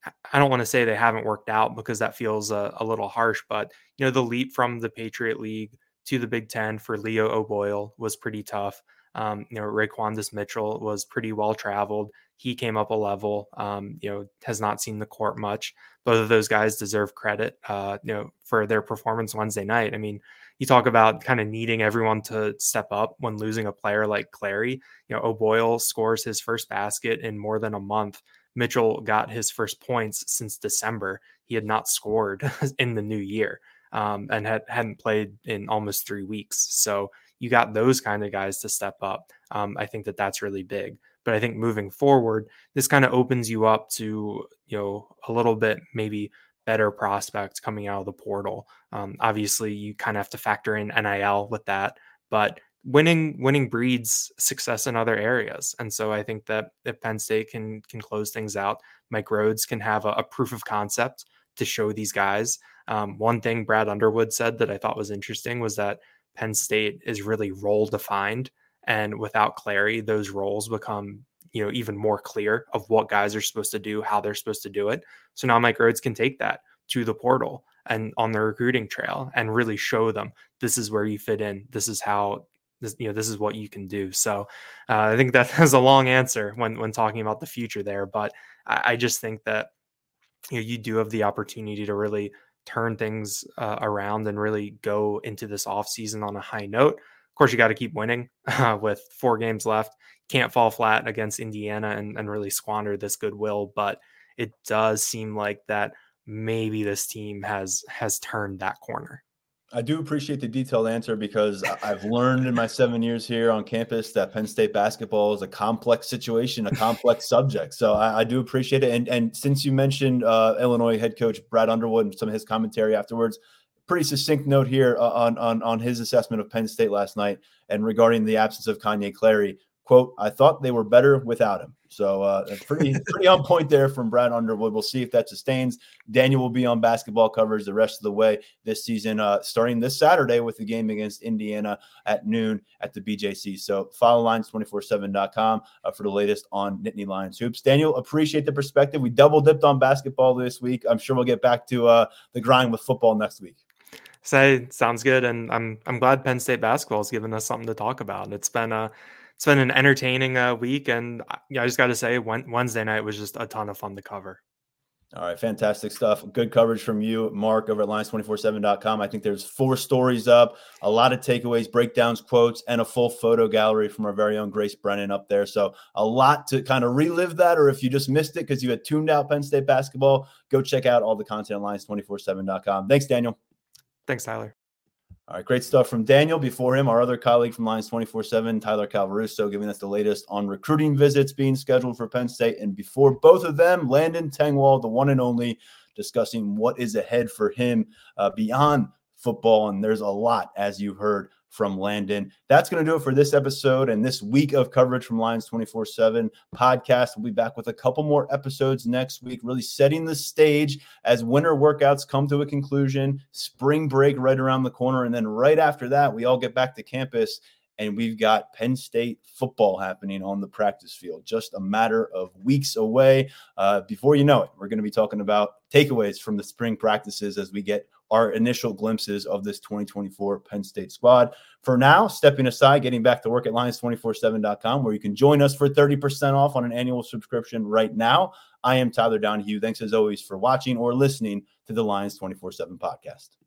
[SPEAKER 18] I don't want to say they haven't worked out because that feels a, a little harsh, but you know, the leap from the Patriot League to the Big Ten for Leo O'Boyle was pretty tough. Um, you know, Raquandis Mitchell was pretty well traveled. He came up a level, um, you know, has not seen the court much. Both of those guys deserve credit, uh, you know, for their performance Wednesday night. I mean, you talk about kind of needing everyone to step up when losing a player like Clary. You know, O'Boyle scores his first basket in more than a month. Mitchell got his first points since December. He had not scored in the new year um, and had, hadn't played in almost three weeks. So you got those kind of guys to step up. Um, I think that that's really big. But I think moving forward, this kind of opens you up to, you know, a little bit maybe better prospects coming out of the portal. Um, obviously, you kind of have to factor in N I L with that, but winning winning breeds success in other areas. And so I think that if Penn State can can close things out, Mike Rhoades can have a, a proof of concept to show these guys. Um, one thing Brad Underwood said that I thought was interesting was that Penn State is really role defined. And without Clary, those roles become, you know, even more clear of what guys are supposed to do, how they're supposed to do it. So now Mike Rhoades can take that to the portal and on the recruiting trail and really show them this is where you fit in. This is how This, you know, this is what you can do. So uh, I think that has a long answer when, when talking about the future there. But I, I just think that, you know, you do have the opportunity to really turn things uh, around and really go into this offseason on a high note. Of course, you got to keep winning uh, with four games left. Can't fall flat against Indiana and, and really squander this goodwill. But it does seem like that maybe this team has has turned that corner.
[SPEAKER 12] I do appreciate the detailed answer because I've learned in my seven years here on campus that Penn State basketball is a complex situation, a complex subject. So I, I do appreciate it. And and since you mentioned uh, Illinois head coach Brad Underwood and some of his commentary afterwards, pretty succinct note here on, on, on his assessment of Penn State last night and regarding the absence of Kanye Clary. Quote, I thought they were better without him. So uh, pretty pretty on point there from Brad Underwood. We'll see if that sustains. Daniel will be on basketball coverage the rest of the way this season, uh, starting this Saturday with the game against Indiana at noon at the B J C. So follow Lions two forty-seven dot com uh, for the latest on Nittany Lions hoops. Daniel, appreciate the perspective. We double dipped on basketball this week. I'm sure we'll get back to uh, the grind with football next week.
[SPEAKER 18] Say, sounds good. And I'm I'm glad Penn State basketball has given us something to talk about. It's been a It's been an entertaining uh, week, and yeah, I just got to say, Wednesday night was just a ton of fun to cover.
[SPEAKER 12] All right, fantastic stuff. Good coverage from you, Mark, over at Lions two forty-seven dot com. I think there's four stories up, a lot of takeaways, breakdowns, quotes, and a full photo gallery from our very own Grace Brennan up there. So a lot to kind of relive that, or if you just missed it because you had tuned out Penn State basketball, go check out all the content at Lions two forty-seven dot com. Thanks, Daniel.
[SPEAKER 18] Thanks, Tyler.
[SPEAKER 12] All right, great stuff from Daniel. Before him, our other colleague from Lions two forty-seven, Tyler Calvaruso, giving us the latest on recruiting visits being scheduled for Penn State. And before both of them, Landon Tengwall, the one and only, discussing what is ahead for him uh, beyond football. And there's a lot, as you heard from Landon. That's going to do it for this episode and this week of coverage from Lions two forty-seven podcast. We'll be back with a couple more episodes next week, really setting the stage as winter workouts come to a conclusion, spring break right around the corner. And then right after that, we all get back to campus and we've got Penn State football happening on the practice field. Just a matter of weeks away. Uh, before you know it, we're going to be talking about takeaways from the spring practices as we get our initial glimpses of this twenty twenty-four Penn State squad. For now, stepping aside, getting back to work at Lions two forty-seven dot com, where you can join us for thirty percent off on an annual subscription right now. I am Tyler Donahue. Thanks as always for watching or listening to the Lions two forty-seven podcast.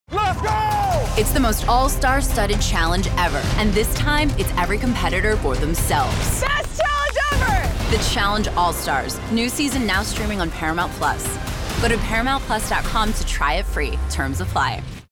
[SPEAKER 19] Let's go!
[SPEAKER 20] It's the most all-star studded challenge ever, and this time it's every competitor for themselves.
[SPEAKER 19] Best challenge ever!
[SPEAKER 20] The Challenge All-Stars. New season now streaming on Paramount Plus. Go to paramount plus dot com to try it free. Terms apply.